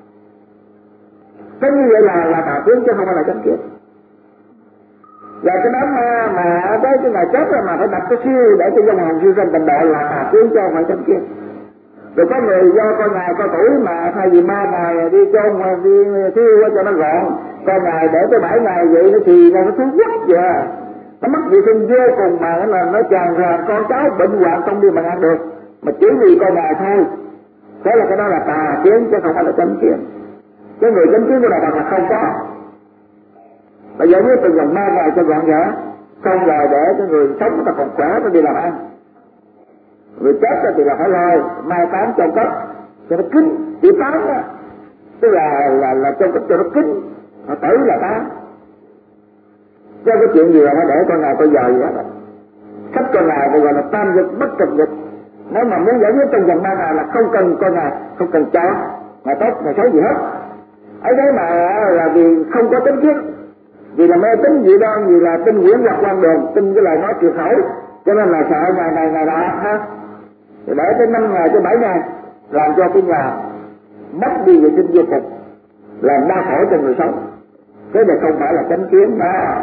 Thế như vậy là là tà kiến chứ không phải là chánh kiến. Và cái đám ma mà tới cái ngày chết rồi mà phải đặt cái siêu để cho dân hồn siêu sinh thành độ là tà kiến chứ không phải chánh kiến. Rồi có người do con ngài có tuổi mà thay vì ma ngài đi chôn mà đi thiêu cho nó gọn, con ngài để tới bảy ngày vậy nó thì nó thú quất vậy. Nó mất vệ sinh vô cùng mà nó là nó tràn ra con cháu bệnh hoạn không đi mà ăn được, mà chỉ vì con ngài thôi. Thế là cái đó là tà kiến chứ không phải là chánh kiến. Cái người chánh kiến của Đạo Phật là không có. Bây giờ với từng dòng ma ngài cho gọn gẽ, không là để cho người sống người ta còn khỏe nó đi làm ăn. Người chết thì là phải lo mai táng trong cất cho nó kín, chỉ táng đó, tức là là là trong cất cho nó kín, họ tử là táng. Chứ cái chuyện gì là nó để con ngài coi giờ gì hết. Sách con ngài thì gọi là tam dịch bất trật dịch. Nếu mà muốn giải quyết trong vòng ba ngày là không cần con ngài, không cần cho ngài tốt ngài xấu gì hết. Ấy thế mà là vì không có tính kiến, vì là mê tín dị đoan, vì là tin quyển hoặc quan đường, tin cái lời nói tuyệt khẩu, cho nên là sợ ngày này ngày đó ha. Thì để tới năm ngày tới bảy ngày làm cho cái nhà mất đi vệ sinh vô cùng, làm đau khổ cho người sống. Thế này không phải là chánh kiến đó.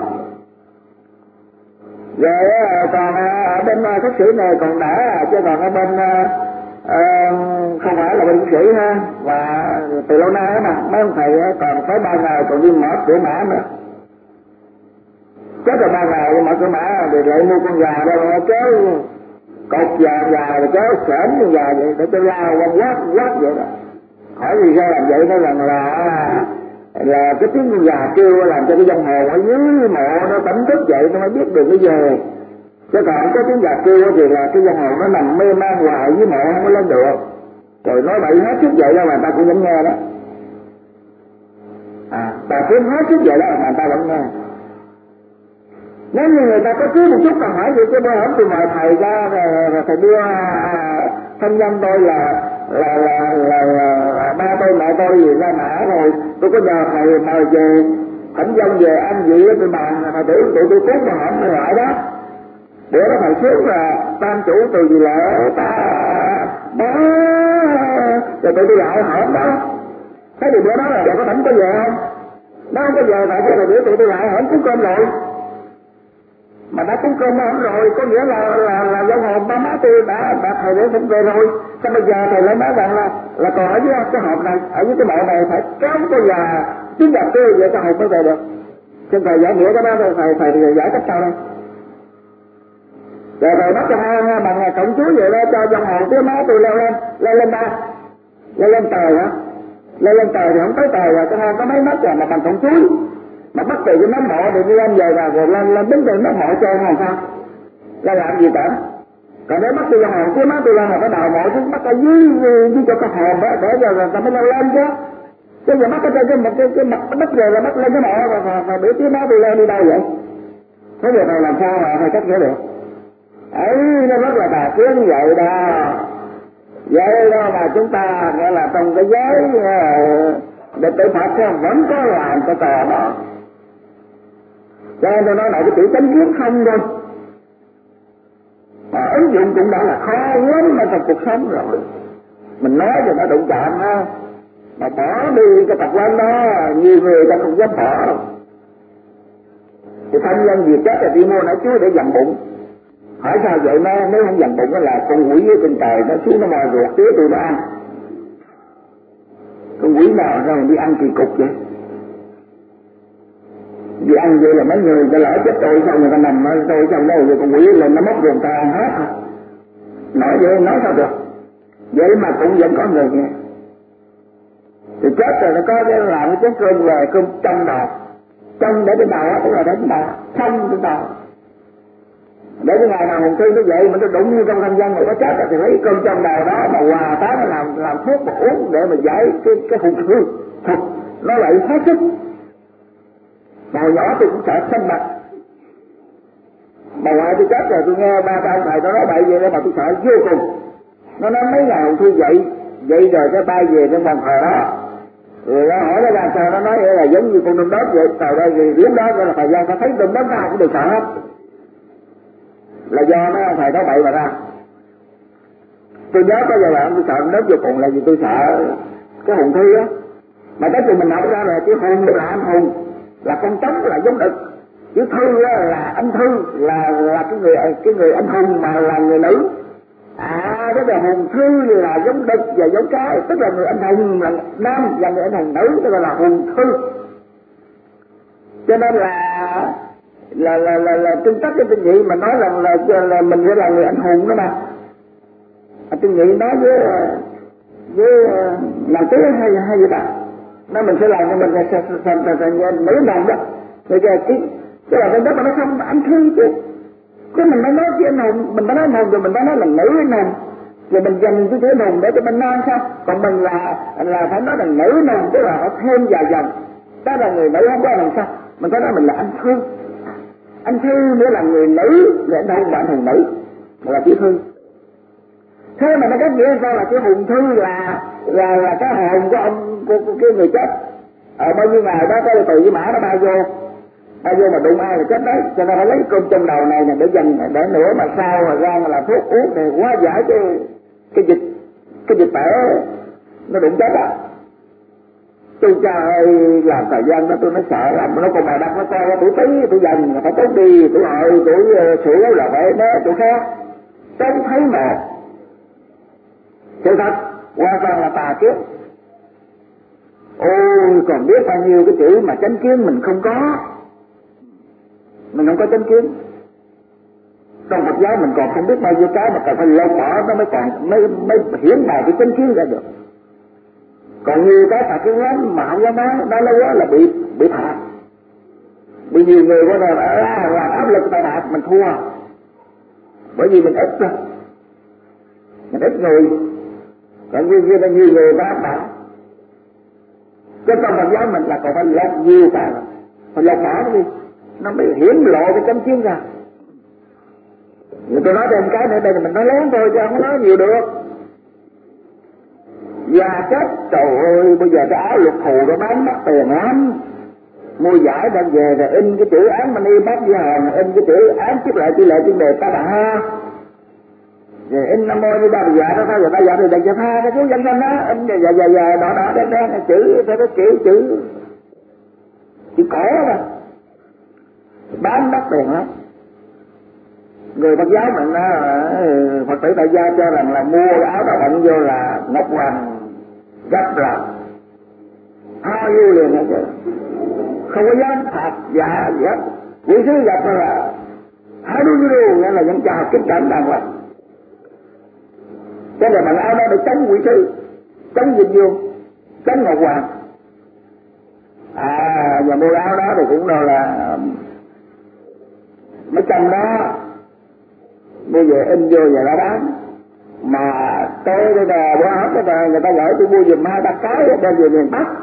Rồi còn ở bên khách sĩ này còn đã, chứ còn ở bên uh, không phải là bên khách sĩ ha. Và từ lâu nay mà mấy ông thầy còn tới ba ngày còn đi mở cửa mã nữa. Chết rồi ba ngày mở cửa mã thì lại mua con gà đâu kéo cột vàng vào rồi kéo sởn như vào vậy để tôi lao qua quát quát vậy đó. Hỏi vì sao làm vậy? Nói rằng là là cái tiếng con gà kêu làm cho cái vong hồn ở dưới mộ nó tỉnh thức dậy, nó mới biết được cái về. Chứ còn cái tiếng gà kêu thì là cái vong hồn nó nằm mê man hoài dưới mộ không có lên được. Rồi nói bậy hết sức vậy đó mà người ta cũng vẫn nghe đó. À, bà tiếng hết sức vậy đó mà người ta vẫn nghe. Nếu như người ta có cứ một chút còn hỏi gì cái bữa hổm tôi mời thầy ra rồi, rồi thầy đưa à, thân nhân tôi là là là, là, là, là ba tôi mẹ tôi gì ra mã rồi tôi có nhờ thầy mời về thỉnh dân về ăn gì với tôi bàn thầy tưởng tụi tôi cúng mà hổm lại đó. Bữa đó thầy xuống là tam chủ từ gì lỡ ta đó rồi tụi tôi lại hổm đó. Thế thì bữa đó là có thỉnh có về không? Nó không có về tại cái bữa tụi tôi lại hổm cúng cơm rồi. Mà đã cúng cơm hổm rồi có nghĩa là là là vong hồn ba má tôi đã đã thầy để cũng về rồi. Sao bây giờ thầy lại nói rằng là là còn ở dưới cái hộp này, ở dưới cái mộ này phải kéo cái gà tiếng gà kêu vậy cái hộp mới về được. Xin thầy giải nghĩa cái đó rồi thầy thầy thì giải cách sau đây. Rồi thầy bắt cho hai bằng cộng chú vậy đó cho vong hồn tiếng má tôi leo lên leo lên ba leo lên trời hả? Leo lên trời thì không tới trời rồi, cho hai có mấy mét rồi mà bằng cộng chú. Mà bắt từ cái nấm mộ thì đi lên về và rồi lên lên đứng trên nấm mộ chơi hay sao? Là làm gì cả? Còn nếu bắt tôi ra hồn chứ má tôi lên là cái đầu mộ chứ bắt ở dưới dưới cho cái hồn đó để rồi người ta mới leo lên chứ. Chứ giờ bắt ở trên cái một cái cái mặt đất rồi là bắt lên cái mộ và và, và biểu tiếng má tôi lên đi đâu vậy? Thế giờ này làm sao mà thầy cách nghĩa được? Ấy nó rất là tà kiến vậy đó. Vậy đó mà chúng ta gọi là trong cái giới để tự Phật vẫn có làm cái trò đó. Cho nên tôi nói lại cái chữ chánh kiến không thôi. Mà ứng dụng cũng đã là khó lắm ở trong cuộc sống rồi. Mình nói thì nó đụng chạm ha. Mà bỏ đi cái tập quán đó, nhiều người ta không dám bỏ đâu. Thì thân nhân gì chết là đi mua nãy chuối để dằn bụng. Hỏi sao vậy nó, nếu không dằn bụng đó là con quỷ ở trên trời nó xuống nó mò ruột tía tôi nó ăn. Con quỷ nào sao đi ăn kỳ cục vậy? Vì ăn vậy là mấy người ta lỡ chết tôi xong người ta nằm ở tôi xong đâu rồi con quỷ lên nó móc rồi người ta ăn hết hả? Nói vậy nói sao được? Vậy mà cũng vẫn có người nghe. Thì chết rồi nó có cái làm cái chén cơm về cơm trong đầu. Trong để trên đầu á, tức là để trên đầu, trong trên đầu. Để cái ngày nào hồn thư nó vậy mà nó đụng như trong thân dân mà có chết rồi thì lấy cơm trong đầu đó mà hòa tán nó làm làm thuốc mà uống để mà giải cái cái hồn thư. Thật, nó lại hết sức. Mà hồi nhỏ tôi cũng sợ xanh mặt. Mà ngoại tôi chết rồi tôi nghe ba ba thầy nó nói bậy vậy đó mà tôi sợ vô cùng. Nó nói mấy ngày hồn thư dậy, dậy rồi cái bay về trong bàn thờ đó. Rồi nó hỏi nó làm sao nó nói là giống như con đom đóm vậy, tàu đây thì biến đó gọi là thời gian ta thấy đom đóm nào cũng được sợ hết. Là do nó thầy nói bậy mà ra. Tôi nhớ có giai đoạn tôi sợ đom vô cùng là vì tôi sợ cái hồn thư á. Mà tới khi mình học ra là cái hồn là anh hùng, là con trống là giống đực, chữ thư á là anh thư là là cái người cái người anh hùng mà là người nữ. À cái là hồn thư là giống đực và giống cái, tức là người anh hùng là nam và người anh hùng nữ, tức là là hồn thư. Cho nên là là là là, là tương tác cái tinh nhị mà nói rằng là, là, là mình sẽ là người anh hùng đó mà. À, tinh nhị nói với với nàng tứ hay hay gì ta? Nói mình sẽ làm cho mình sẽ thành nữ nồng đó. Rồi cái cái là cái đó mà nó không anh thư chứ. Chứ mình mới nói cái anh hùng, mình mới nói anh hùng rồi mình mới nói là nữ anh hùng. Rồi mình dành cái chữ anh hùng để cho mình nói sao? Còn mình là là phải nói là nữ nồng, tức là nó thêm vài dòng. Đó là người nữ không có làm sao? Mình phải nói mình là anh thư. Anh thư nữa là người nữ, người anh hùng là anh hùng nữ, là chữ thư. Thế mà nó có nghĩa sao là cái hùng thư là là là cái hồn của ông của, của cái người chết. Ở bao nhiêu ngày đó có từ với mã nó bay vô, bay vô mà đụng ai là chết đấy. Cho nên phải lấy cơm trong đầu này để dành để nữa mà sao mà ra mà làm thuốc uống để hóa giải cái cái dịch cái dịch tễ nó đụng chết đó. Tôi cha ơi làm thời gian đó tôi mới sợ lắm, nó còn bà đặt nó coi tuổi tí tuổi dần phải tốt đi tuổi hội tuổi sửa là phải đó tuổi khác trông thấy mà sự thật hoàn toàn là tà kiến. Ôi còn biết bao nhiêu cái chữ mà chánh kiến mình không có, mình không có chánh kiến. Trong Phật giáo mình còn không biết bao nhiêu cái mà cần phải lột bỏ nó mới còn mới mới hiển bày cái chánh kiến ra được. Còn nhiều cái phạt kiến lắm mà không dám nói, nói lâu quá là bị bị phạt. Bị nhiều người có là làm áp lực tai nạn mình thua, bởi vì mình ít thôi, mình ít người, còn như kia là nhiều người ta áp đảo. Cái trong Phật giáo mình là còn phải lột nhiều cái, phải lột bỏ nó đi, nó mới hiển lộ cái chánh kiến ra. Tôi nói thêm cái nữa đây là mình nói lớn thôi chứ không nói nhiều được. Và chết, trời ơi, bây giờ cái áo lục thù nó bán mắc tiền lắm. Mua giải đem về rồi in cái chữ án mani bắt với hàng, in cái chữ án chiếc lại chỉ lệ chuyên đề ta bà ha. Rồi in Nam Mô Như Đà Bà Dạ đó thôi, rồi ta dạy thì đừng cho tha cái chú dân danh đó, in giờ giờ giờ đỏ đỏ đen đen chữ theo cái chữ chữ chữ cổ đó. Bán mắc tiền lắm. Người Phật giáo mình đó, Phật tử tại gia cho rằng là mua cái áo đó bận vô là ngọc hoàng gấp là ho vô liền hết chứ, không có dám phạt dạ gì hết. Quỷ sứ gặp là hai đứa đứa nghĩa là dân chào kính cẩn đàng hoàng. Cái này bằng áo đó để chống quỷ sứ, chống dịch dương, chống ngọc hoàng. À và mua áo đó thì cũng đâu là mấy trăm đó. Bây giờ in vô và đã bán. Mà tôi đây là bữa hấp cái này người ta gửi tôi mua giùm hai ba cái đem về miền Bắc.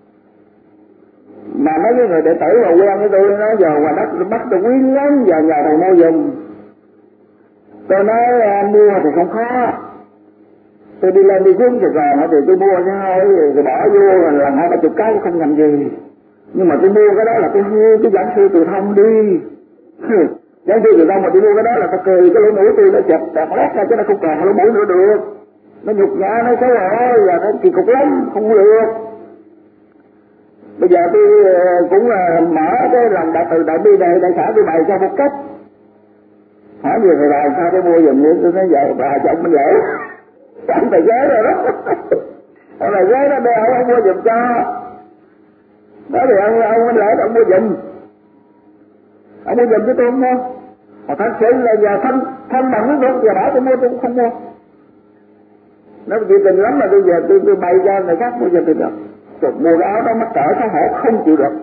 Mà mấy cái người đệ tử mà quen với tôi nói giờ ngoài đất tôi bắt tôi quý lắm, giờ nhờ thầy mua giùm. Tôi nói anh mua thì không khó. Tôi đi lên đi xuống Sài Gòn thì tôi mua chứ thôi, rồi bỏ vô rồi lần hai ba chục cái không làm gì. Nhưng mà tôi mua cái đó là tôi mua cái giảng sư từ thông đi. Giảng sư từ thông mà tôi mua cái đó là tôi cười cái lỗ mũi tôi nó chật tẹt lét ra chứ nó không còn lỗ mũi nữa được. Nó nhục nhã, nó xấu hổ, và nó kỳ cục lắm, không được. Bây giờ tôi cũng là mở cái lần đại từ đại bi đại đại xã tôi bày cho một cách. Hỏi nhiều thầy bà sao tôi mua giùm vậy, tôi nói vậy bà cho ông Minh Lễ. Ông tài giới rồi đó. Ông tài giới đó đây ông mua giùm cho. Đó thì ông ông Minh Lễ ông mua giùm. Ông mua giùm chứ tôi không mua. Mà thật sự là giờ thân thân bằng nước luôn, giờ bảo tôi mua tôi cũng không mua. Nó chỉ tình lắm mà bây giờ tôi tôi bày cho người khác mua giùm tôi được. Rồi mua cái áo đó mắc cỡ xấu hổ không chịu được.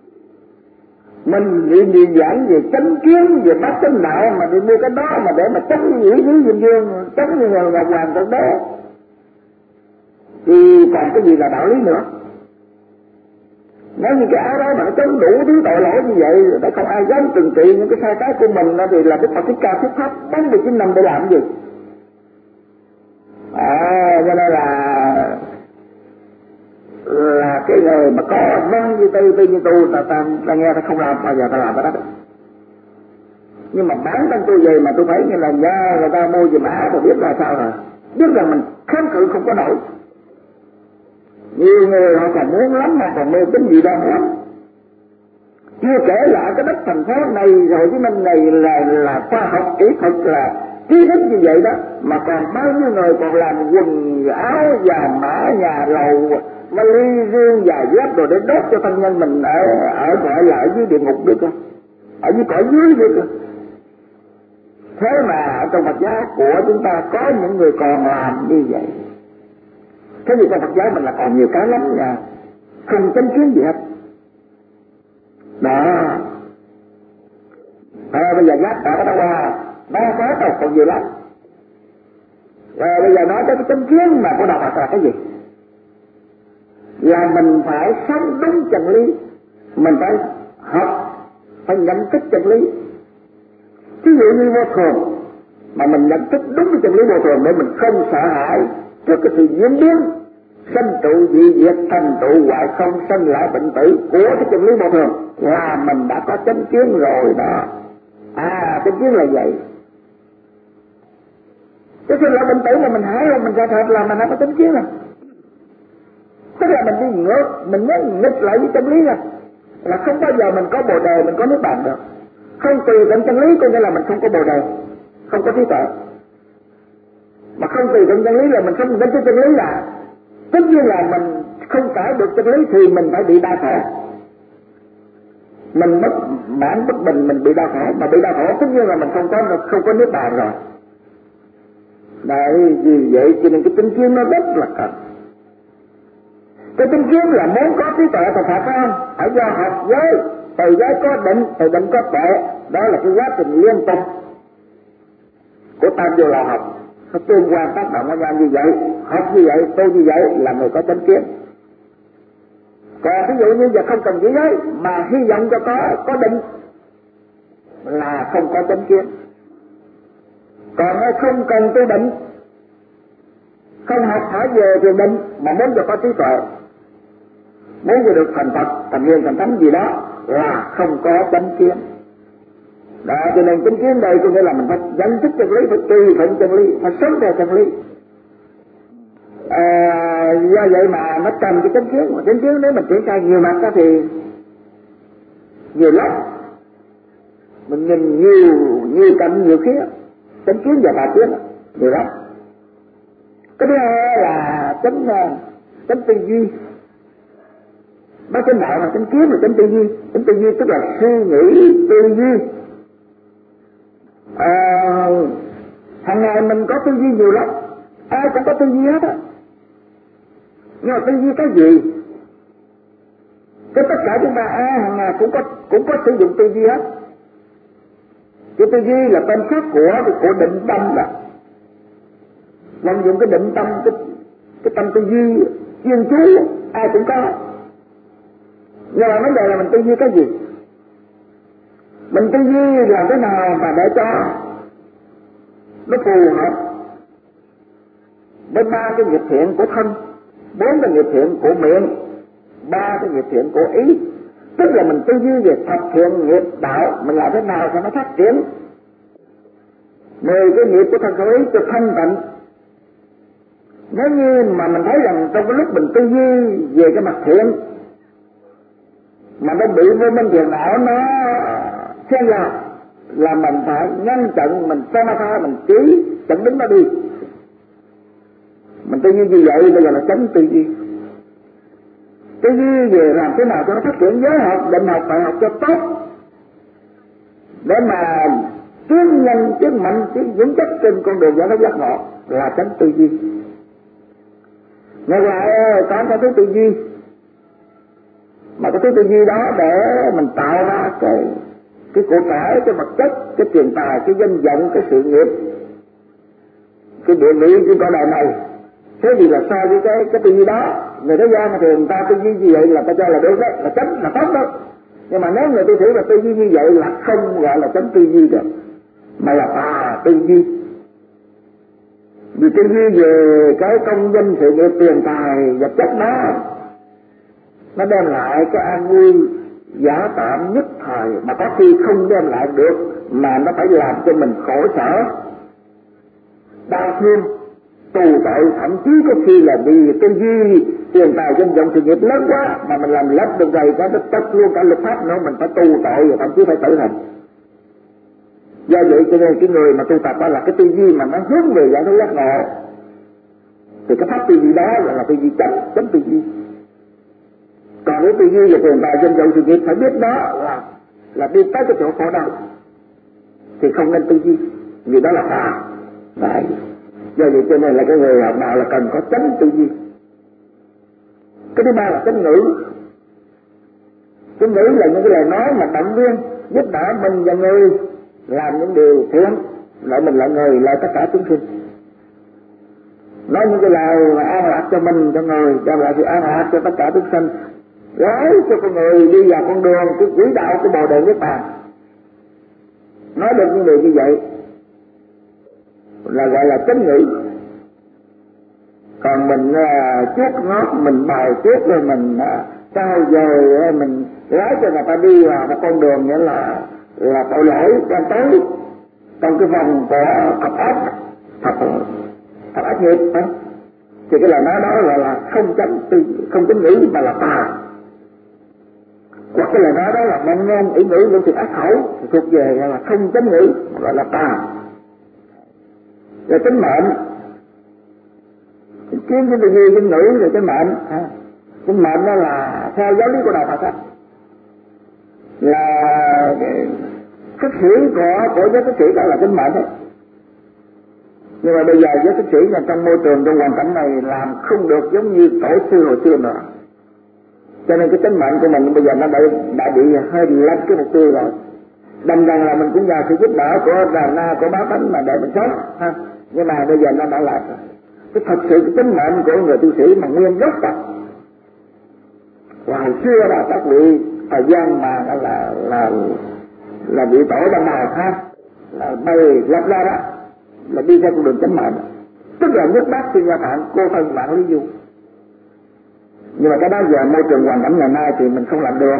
Mình đi đi giảng về chánh kiến, về bát chánh đạo mà đi mua cái đó mà để mà chống giữ dưới dương dương, chống như người ngọc hoàng trong đó thì còn cái gì là đạo lý nữa. Nếu như cái áo đó mà nó chống đủ thứ tội lỗi như vậy, đã không ai dám trừng trị những cái sai trái của mình thì là Đức Phật Thích Ca thuyết pháp bốn mươi chín năm để làm gì? À, cho nên là là cái người mà có văn như tư tư như tu ta, ta, ta nghe ta không làm bao giờ ta làm cái đó. Nhưng mà bản thân tôi về mà tôi thấy như là nhờ người ta mua giùm áo tôi biết là sao rồi, biết rằng mình kháng cự không có nổi. Nhiều người họ còn muốn lắm mà còn mê tín dị đoan lắm. Chưa kể lại cái đất thành phố này rồi Hồ Chí Minh này là là khoa học kỹ thuật là trí thức như vậy đó, mà còn bao nhiêu người còn làm quần áo và mã nhà lầu vali riêng và dép rồi để đốt cho thân nhân mình ở ở gọi là ở dưới địa ngục được không? Ở dưới cõi dưới được không? Thế mà ở trong Phật giáo của chúng ta có những người còn làm như vậy. Thế thì trong Phật giáo mình là còn nhiều cái lắm nha, không chánh kiến gì hết. Đó. À, bây giờ nhắc cả nó qua, nó có đâu còn nhiều lắm. Rồi bây giờ nói tới cái chánh kiến mà của đạo Phật là cái gì? Là mình phải sống đúng chân lý, mình phải học, phải nhận thức chân lý. Ví dụ như vô thường, mà mình nhận thức đúng cái chân lý vô thường để mình không sợ hãi trước cái sự diễn biến sanh trụ dị diệt, thành trụ hoại không, sanh lại bệnh tử của cái chân lý vô thường, là mình đã có chánh kiến rồi đó. À, chánh kiến là vậy. Cái sinh lại bệnh tử mà mình hại không, mình sẽ thật là mình đã có chánh kiến rồi. Tức là mình đi ngược, mình nhớ nghịch lại với chân lý rồi, là không bao giờ mình có bồ đề, mình có nước bàn được. Không tùy thuận chân lý có nghĩa là mình không có bồ đề, không có trí tuệ. Mà không tùy thuận chân lý là mình không đến cái chân lý, là tất nhiên là mình không cãi được chân lý thì mình phải bị đa tuệ. mình bất mãn bất bình, mình bị đau khổ, mà bị đau khổ tất nhiên là mình không có không có niết bàn rồi. Đấy, vì vậy cho nên cái tinh kiến nó rất là cần. Cái tinh kiến là muốn có trí tuệ thật Phật phải không? Phải do học giới, từ giới có định, từ định có tuệ, đó là cái quá trình liên tục của tam vô lò học, nó tương quan tác động với nhau như vậy, học như vậy, tu như vậy là người có chánh kiến. Còn ví dụ như giờ không cần giữ giới mà hy vọng cho có có định là không có chánh kiến. Còn không cần tu định, không học hỏi về thiền định mà muốn cho có trí tuệ, muốn cho được thành Phật, thành Nguyên, thành Thánh gì đó là không có chánh kiến. Đó, cho nên chánh kiến đây có nghĩa là mình phải nhận thức chân lý, phải tùy thuận chân lý, phải sống theo chân lý. À, do vậy mà nó cần cái chánh kiến. Chánh kiến nếu mình triển khai nhiều mặt đó thì nhiều lắm, mình nhìn nhiều nhiều cạnh nhiều khía, chánh kiến và tà kiến nhiều lắm. Cái thứ hai là chánh chánh tư duy. Bác chánh đạo là chánh kiến, là chánh tư duy. Chánh tư duy tức là suy nghĩ tư duy. À, hàng ngày mình có tư duy nhiều lắm, ai cũng có tư duy hết á. Nhưng mà tư duy cái gì? Cái tất cả chúng ta ai hàng ngày cũng có cũng có sử dụng tư duy hết. Cái tư duy là tên khác của của định tâm đó. Vận dụng cái định tâm, cái cái tâm tư duy chuyên chú ai cũng có. Nhưng mà vấn đề là mình tư duy cái gì? Mình tư duy làm thế nào mà để cho nó phù hợp với ba cái nghiệp thiện của thân, bốn cái nghiệp thiện của miệng, ba cái nghiệp thiện của ý. Tức là mình tư duy về thật thiện nghiệp đạo, mình làm thế nào cho nó phát triển. Mười cái nghiệp của thân khẩu ý cho thanh tịnh. Nếu như mà mình thấy rằng trong cái lúc mình tư duy về cái mặt thiện mà nó bị vô minh phiền não nó xen vào, là mình phải ngăn chặn, mình pha pha, mình chỉ chặn đứng nó đi. Mình tư duy như vậy bây giờ là tránh tư duy. Tư duy về làm thế nào cho nó phát triển giới học, định học, phải học cho tốt, để mà tiến nhanh, tiến mạnh, tiến vững chắc trên con đường giải thoát giác ngộ là tránh tư duy. Ngược lại có cái thứ tư duy, mà cái thứ tư duy đó để mình tạo ra cái cái của cải, cái vật chất, cái tiền tài, cái danh vọng, cái sự nghiệp, cái địa vị trên con đời này. Thế thì là so với cái cái tư duy đó, người thế gian thì người ta tư duy như vậy là ta cho là đúng đấy, là chánh, là tốt đó. Nhưng mà nếu người tư thử là tư duy như vậy là không gọi là chánh tư duy được, mà là tà tư duy. Vì tư duy về cái công danh sự nghiệp tiền tài vật chất đó, nó đem lại cái an vui giả tạm nhất thời, mà có khi không đem lại được, mà nó phải làm cho mình khổ sở, đau thương, tù tội, thậm chí có khi là vì tư duy tiền tài danh vọng sự nghiệp lớn quá mà mình làm lấp được vậy, có tất luôn cả luật pháp nữa, mình phải tù tội và thậm chí phải tử hình. Do vậy cho nên cái người mà tu tập đó là cái tư duy mà nó hướng về giải thoát giác ngộ, thì cái pháp tư duy đó là, là tư duy chánh, chánh tư duy. Còn cái tư duy về tiền tài danh vọng sự nghiệp phải biết đó là là đi tới cái chỗ khổ đau thì không nên tư duy, vì đó là tà. Đấy. Do vậy cho nên là cái người học đạo là cần có chánh tư duy. Cái thứ ba là chánh ngữ. Chánh ngữ là những cái lời nói mà động viên, giúp đỡ mình và người làm những điều thiện, lợi mình lợi người, lợi tất cả chúng sinh. Nói những cái lời mà an lạc cho mình, cho người, đem lại sự an lạc cho tất cả chúng sinh, gái cho con người đi vào con đường cái quỹ đạo của Bồ Đề Niết Bàn. Nói được những điều như vậy là gọi là chánh ngữ. Còn mình uh, chuốt ngót, mình bài chuốt rồi mình uh, trao dời, mình lái cho người ta đi vào một con đường nghĩa là là tội lỗi đang tới trong cái vòng của thập ác, thập thập ác nghiệp ấy. Thì cái lời nói đó là là không chánh tư, không chánh ngữ mà là tà. Hoặc cái lời nói đó là ngôn ngôn ý ngữ, những sự ác khẩu thì thuộc về là không chánh ngữ, gọi là tà. Rồi tính mệnh, kiến cái tư duy, tính ngữ, rồi tính mệnh. À, tính mệnh đó là theo giáo lý của đạo Phật á, là xuất sĩ của của giới xuất sĩ đó là tính mệnh đấy. Nhưng mà bây giờ giới xuất sĩ là trong môi trường, trong hoàn cảnh này làm không được giống như tổ sư hồi xưa nữa, cho nên cái tính mệnh của mình bây giờ nó đã, đã bị hơi lệch cái mục tiêu rồi. Đâm rằng là mình cũng nhờ sự giúp đỡ của Đà Na, của Bá Tánh mà để mình sống ha, nhưng mà bây giờ nó đã lệch rồi. Cái thật sự cái tính mệnh của người tu sĩ mà nguyên gốc đó, hồi xưa đó các vị thời gian mà là là là, là vị tổ Đăng Đào ha, là bày lập ra đó là đi theo con đường chánh mệnh, tức là nhất bác thiên gia thạng, cô phân vạn lý du. Nhưng mà cái đó giờ môi trường hoàn cảnh ngày nay thì mình không làm được,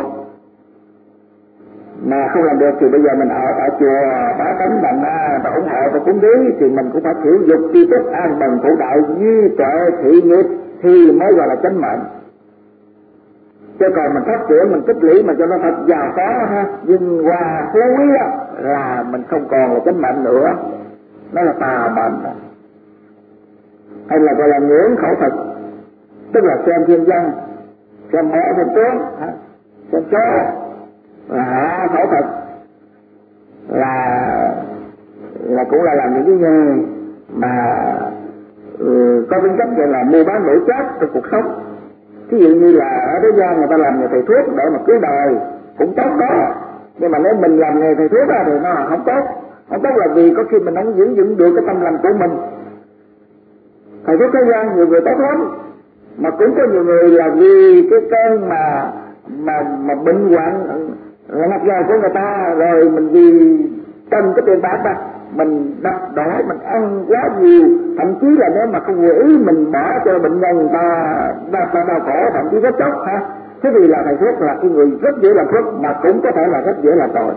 mà không làm được thì bây giờ mình ở tại chùa Bá Tánh Đà Na và ủng hộ và cúng thí thì mình cũng phải sử dụng tri thức an bần phụ đạo duy tuệ thị nghiệp thì mới gọi là chánh mệnh. Chứ còn mình phát triển, mình tích lũy mà cho nó thật giàu có ha, vinh hoa phú quý là mình không còn là chánh mệnh nữa, nó là tà mệnh. Hay là gọi là ngưỡng khẩu thực, tức là xem thiên văn, xem mẹ, xem tướng, xem số, là hạ khẩu thực, là là cũng là làm những cái nghề mà ừ, có tính chất gọi là mua bán đổi chác trong cuộc sống. Ví dụ như là ở thế gian người ta làm nghề thầy thuốc để mà cứu đời cũng tốt đó, nhưng mà nếu mình làm nghề thầy thuốc đó thì nó không tốt. Không tốt là vì có khi mình không giữ vững được cái tâm lành của mình. Thầy thuốc thế gian nhiều người tốt lắm, mà cũng có nhiều người là vì cái cơn mà mà mà bệnh hoạn ngặt nghèo của người ta, rồi mình vì cần cái tiền bạc đó mình đập đổ, mình ăn quá nhiều, thậm chí là nếu mà không vừa ý mình bỏ cho bệnh nhân người ta đau, đau khổ, thậm chí rất chóc ha. Thế vì là thầy thuốc là cái người rất dễ làm thuốc, mà cũng có thể là rất dễ làm tội.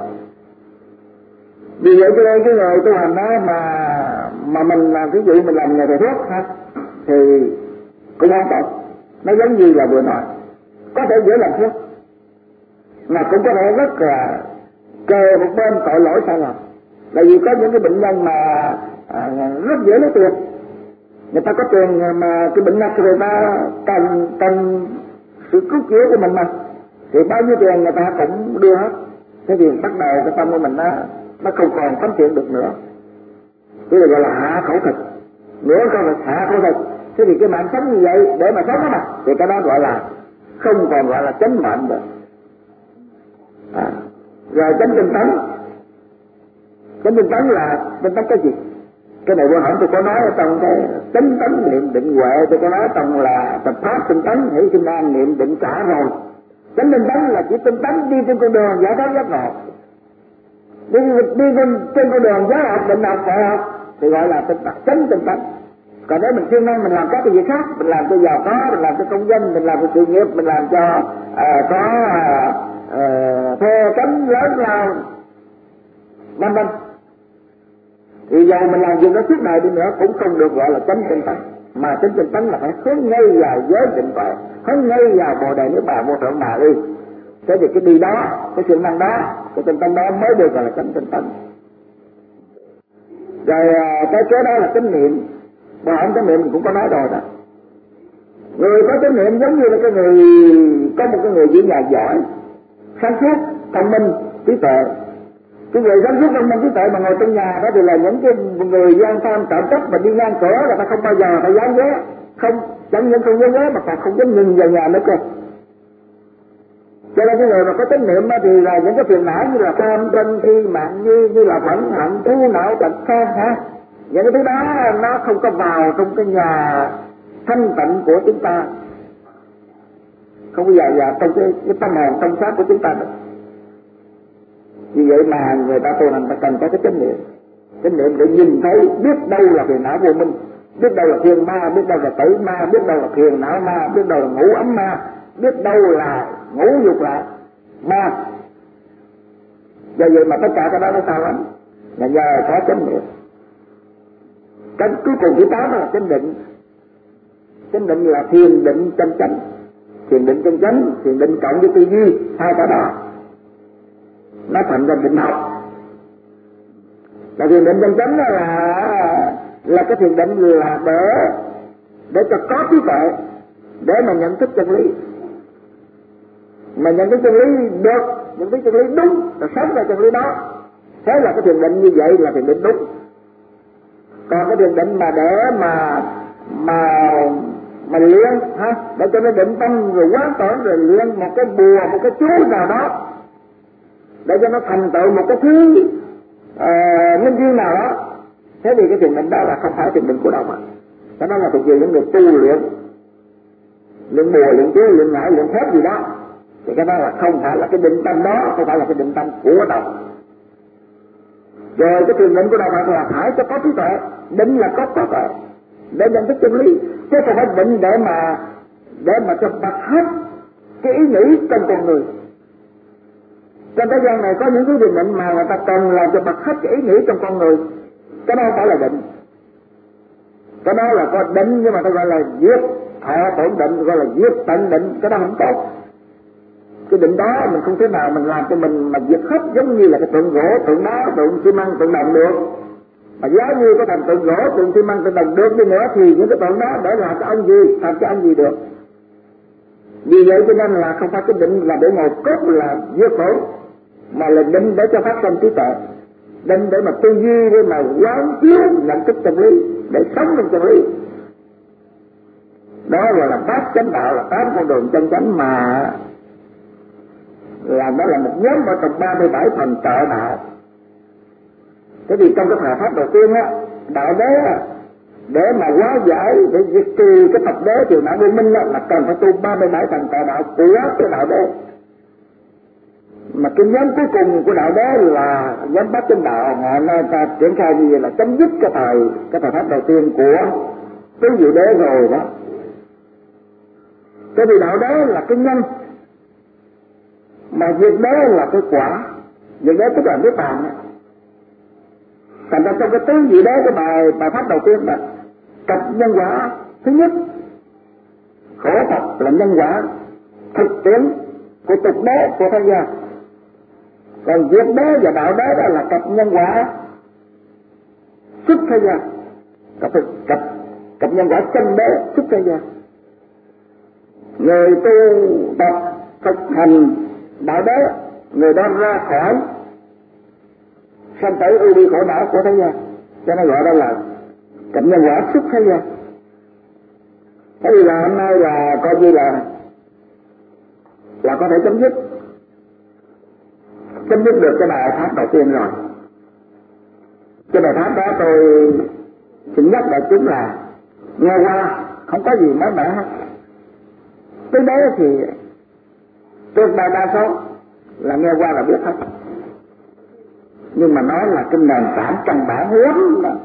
Vì vậy cho nên cái người tu hành đó mà mà mình làm, ví dụ mình làm nghề thầy thuốc ha, thì cũng không tốt. Nó giống như là vừa nói, có thể dễ làm thuốc, mà cũng có thể rất là kề một bên tội lỗi sai lầm. Tại vì có những cái bệnh nhân mà à, rất dễ lấy tiền, người ta có tiền mà cái bệnh nặng người ta cần cần sự cứu chữa của mình mà, thì bao nhiêu tiền người ta cũng đưa hết. Thế thì bắt đầu cái tâm của mình nó nó không còn phát triển được nữa. Thế là gọi là hạ khẩu thực, nữa không là hạ khẩu thực. Thế thì cái mạng sống như vậy để mà sống đó mà, thì cái đó gọi là không còn gọi là chánh mệnh được. À, rồi chánh tinh tấn. Chánh tinh tấn là tinh tấn cái gì? Cái này vừa hỏi tôi có nói ở trong cái chánh tấn niệm định huệ, tôi có nói trong là tập pháp tinh tấn hỷ sinh an niệm định cả rồi. Chánh tinh tấn là chỉ tinh tấn đi trên con đường giải thoát giác ngộ, đi đi trên, trên con đường giáo học định học đại học thì gọi là tinh tấn, chánh tinh tấn. Còn nếu mình siêng năng mình làm các cái gì khác, mình làm cho giàu có, mình làm cho công dân, mình làm cho sự nghiệp, mình làm cho uh, có uh, thuê cánh lớn lao vân vân, thì dầu mình làm việc đó suốt đời đi nữa cũng không được gọi là chánh tinh tấn. Mà chánh tinh tấn là phải hướng ngay vào giới định tuệ, hướng ngay vào bồ đề niết bàn vô thượng đà đi. Thế thì cái đi đó, cái siêng năng đó, cái tinh tấn đó mới được gọi là chánh tinh tấn. Rồi cái kế đó là chánh niệm. Mà ông chánh niệm mình cũng có nói rồi đó. Người có chánh niệm giống như là cái người có một cái người diễn nhà giỏi, sáng suốt, thông minh, trí tuệ. Cái người sáng suốt thông minh trí tuệ mà ngồi trong nhà đó thì là những cái người gian tham trộm cắp mà đi ngang cửa là ta không bao giờ phải dám ghé, không chẳng những không dám ghé mà còn không dám nhìn vào nhà nữa cơ. Cho nên cái người mà có chánh niệm thì là những cái phiền não như là tham sân si mạng nghi, như là phẫn hận thú não tật khen ha, những cái thứ đó nó không có vào trong cái nhà thanh tịnh của chúng ta, không bao giờ vào trong cái, cái tâm hồn trong xác của chúng ta được. Vì vậy mà người ta tu hành ta cần có cái chánh niệm, chánh niệm để nhìn thấy biết đâu là phiền não vô minh, biết đâu là phiền ma, biết đâu là tử ma, biết đâu là phiền não ma, biết đâu là ngũ ấm ma, biết đâu là ngũ dục lạc ma. Do vậy mà tất cả cái đó nó sao lắm là nhờ có chánh niệm. Cái cuối cùng thứ tám là chánh định. Chánh định là thiền định chân chánh, thiền định chân chánh, thiền định cộng với tư duy, hai cái đó nó thành ra định học. Là thiền định chân chánh là là cái thiền định là để để cho có trí tuệ, để mà nhận thức chân lý. Mà nhận thức chân lý được những cái chân lý đúng rồi sống theo chân lý đó. Thế là cái thiền định như vậy là thiền định đúng. Còn cái thiền định mà để mà mà mà luyện ha, để cho nó định tâm rồi quán tưởng rồi luyện một cái bùa, một cái chú nào đó để cho nó thành tựu một cái thứ uh, minh duyên nào đó, thế thì cái thiền định đó là không phải thiền định của đạo Phật. Cái đó là thuộc về những người tu luyện, luyện bùa, luyện chú, luyện ngải, luyện phép gì đó, thì cái đó là không phải là cái định tâm đó, không phải là cái định tâm của đạo. Rồi cái thiền định của đạo Phật là phải cho có trí tuệ, định là có có tuệ để nhận thức chân lý, chứ không phải định để mà để mà cho bật hết cái ý nghĩ trong con người. Trên thế gian này có những cái thiền định mà người ta cần làm cho bật hết cái ý nghĩ trong con người, cái đó không phải là định. Cái đó là có định nhưng mà ta gọi là diệt thọ tổn định, gọi là diệt tận định, cái đó không tốt. Cái định đó mình không thể nào mình làm cho mình mà diệt hết, giống như là cái tượng gỗ, tượng đá, tượng xi măng, tượng đồng được. Mà giá như có thành tượng gỗ, tượng xi măng, tượng đồng được đi nữa thì những cái tượng đó để làm cho ông gì, làm cho ông gì được. Vì vậy cho nên là không phải cái định là để ngồi cốt là diệt khổ, mà là định để cho phát sinh trí tuệ, định để mà tư duy, để mà quán chiếu nhận thức chân lý, để sống trong chân lý. Đó gọi là bát chánh đạo, là tám con đường chân chánh, mà là nó là một nhóm ở trong ba mươi bảy phần trợ đạo. Thế thì trong cái thời pháp đầu tiên á, đạo đế á, để mà hóa giải, để diệt trừ cái Phật đế triều não vô minh á, là cần phải tu ba mươi bảy phần trợ đạo của cái đạo đế. Mà cái nhóm cuối cùng của đạo đế là nhóm bát chánh đạo, ngày nay ta triển khai như vậy là chấm dứt cái thời cái thời pháp đầu tiên của tứ diệu đế rồi đó. Thế thì đạo đế là cái nhân, mà diệt đế là cái quả. Diệt đế tức là niết bàn đó. Thành ra trong cái tứ diệu đế, cái bài bài pháp đầu tiên đó, cặp nhân quả thứ nhất, khổ Phật là nhân quả thực tiễn của tục đế của thế gian. Còn diệt đế và đạo đế đó là cặp nhân quả xuất thế gian, cặp cặp cặp nhân quả chân đế xuất thế gian. Người tu tập thực hành đạo đế, người đó ra khỏi sanh tử ưu bi khổ não của thế gian, cho nên gọi đó là cặp nhân quả xuất thế gian. Thế thì là hôm nay là coi như là là có thể chấm dứt chấm dứt được cái bài pháp đầu tiên rồi. Cái bài pháp đó tôi xin nhắc đại chúng là nghe qua không có gì mới mẻ hết. Tới đấy thì trước đại đa số là nghe qua là biết hết, nhưng mà nói là cái nền tảng căn bản lắm đó.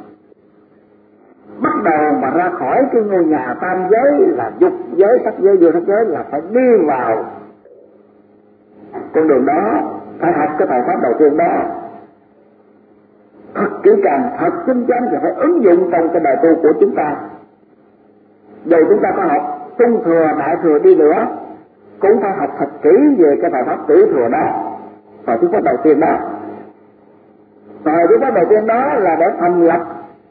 Bắt đầu mà ra khỏi cái ngôi nhà tam giới là dục giới, sắc giới, vô sắc giới là phải đi vào con đường đó, phải học cái bài pháp đầu tiên đó thật kỹ càng, thật chính chắn, thì phải ứng dụng trong cái đời tu của chúng ta. Dù chúng ta có học trung thừa, đại thừa đi nữa, cũng phải học thật kỹ về cái bài pháp tiểu thừa đó, và thứ pháp đầu tiên đó. Và thứ pháp đầu tiên đó là để thành lập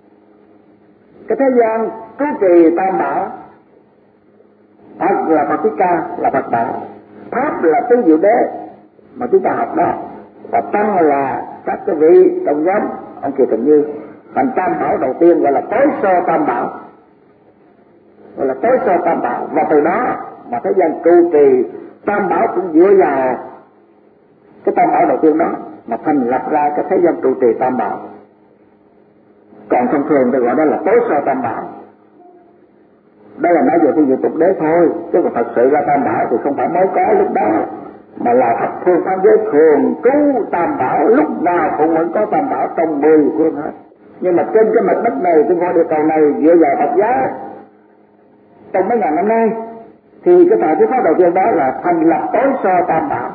cái thế gian cứu trì tam bảo. Phật là Phật Thích Ca, là Phật đạo. Pháp là tứ diệu đế mà chúng ta học đó. Và tăng là các cái vị trong nhóm ông Kiều Trần Như. Thành tam bảo đầu tiên gọi là tối sơ tam bảo, gọi là tối sơ tam bảo. Và từ đó mà thế gian trụ trì tam bảo cũng dựa vào cái tam bảo đầu tiên đó mà thành lập ra cái thế gian trụ trì tam bảo. Còn thông thường tôi gọi đó là tối sơ tam bảo. Đây là nói về cái việc tục đế thôi, chứ còn thật sự ra tam bảo thì không phải mới có lúc đó, mà là thập phương tam giới thường trú tam bảo, lúc nào cũng vẫn có tam bảo trong mười phương hết. Nhưng mà trên cái mặt đất này, trên ngôi địa cầu này, dựa vào Phật giáo trong mấy ngàn năm nay, thì cái thời thuyết pháp đầu tiên đó là thành lập tối sơ tam bảo.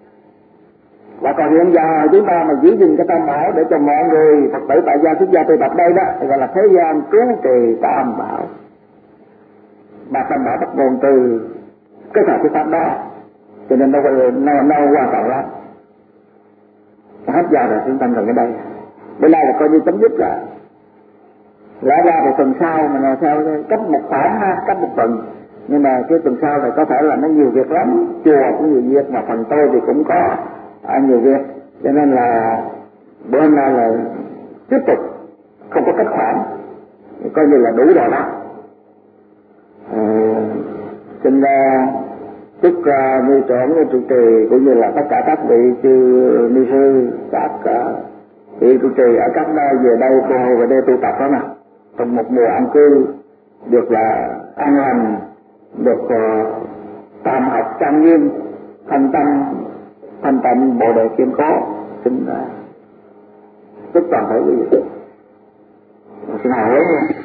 Và còn hiện giờ chúng ta mà giữ gìn cái tam bảo để cho mọi người Phật tử tại gia xuất gia tu tập đây đó, thì gọi là thế gian trú trì tam bảo. Mà tam bảo bắt nguồn từ cái thời thuyết pháp đó, cho nên nó nó nó quan trọng lắm. Hết giờ rồi, chúng ta ngừng ở đây. Bữa nay là coi như chấm dứt rồi. Lẽ ra thì tuần sau mà theo cách một khoảng ha, cách một tuần. Nhưng mà cái tuần sau này có thể là nó nhiều việc lắm, chùa cũng nhiều việc, mà phần tôi thì cũng có ở nhiều việc, cho nên là bữa hôm nay là tiếp tục không có cách khoản, coi như là đủ rồi đó. À, xin ra chúc uh, ni trưởng, ni trụ trì cũng như là tất cả các vị chư ni sư, các uh, vị trụ trì ở các nơi về đây cô hầu về đây tu tập đó nè, trong một mùa an cư được là an lành, được uh, tam học trang nghiêm, thanh tâm thanh tâm bồ đề kiên cố. Xin uh, chúc toàn thể quý vị. Xin hỏi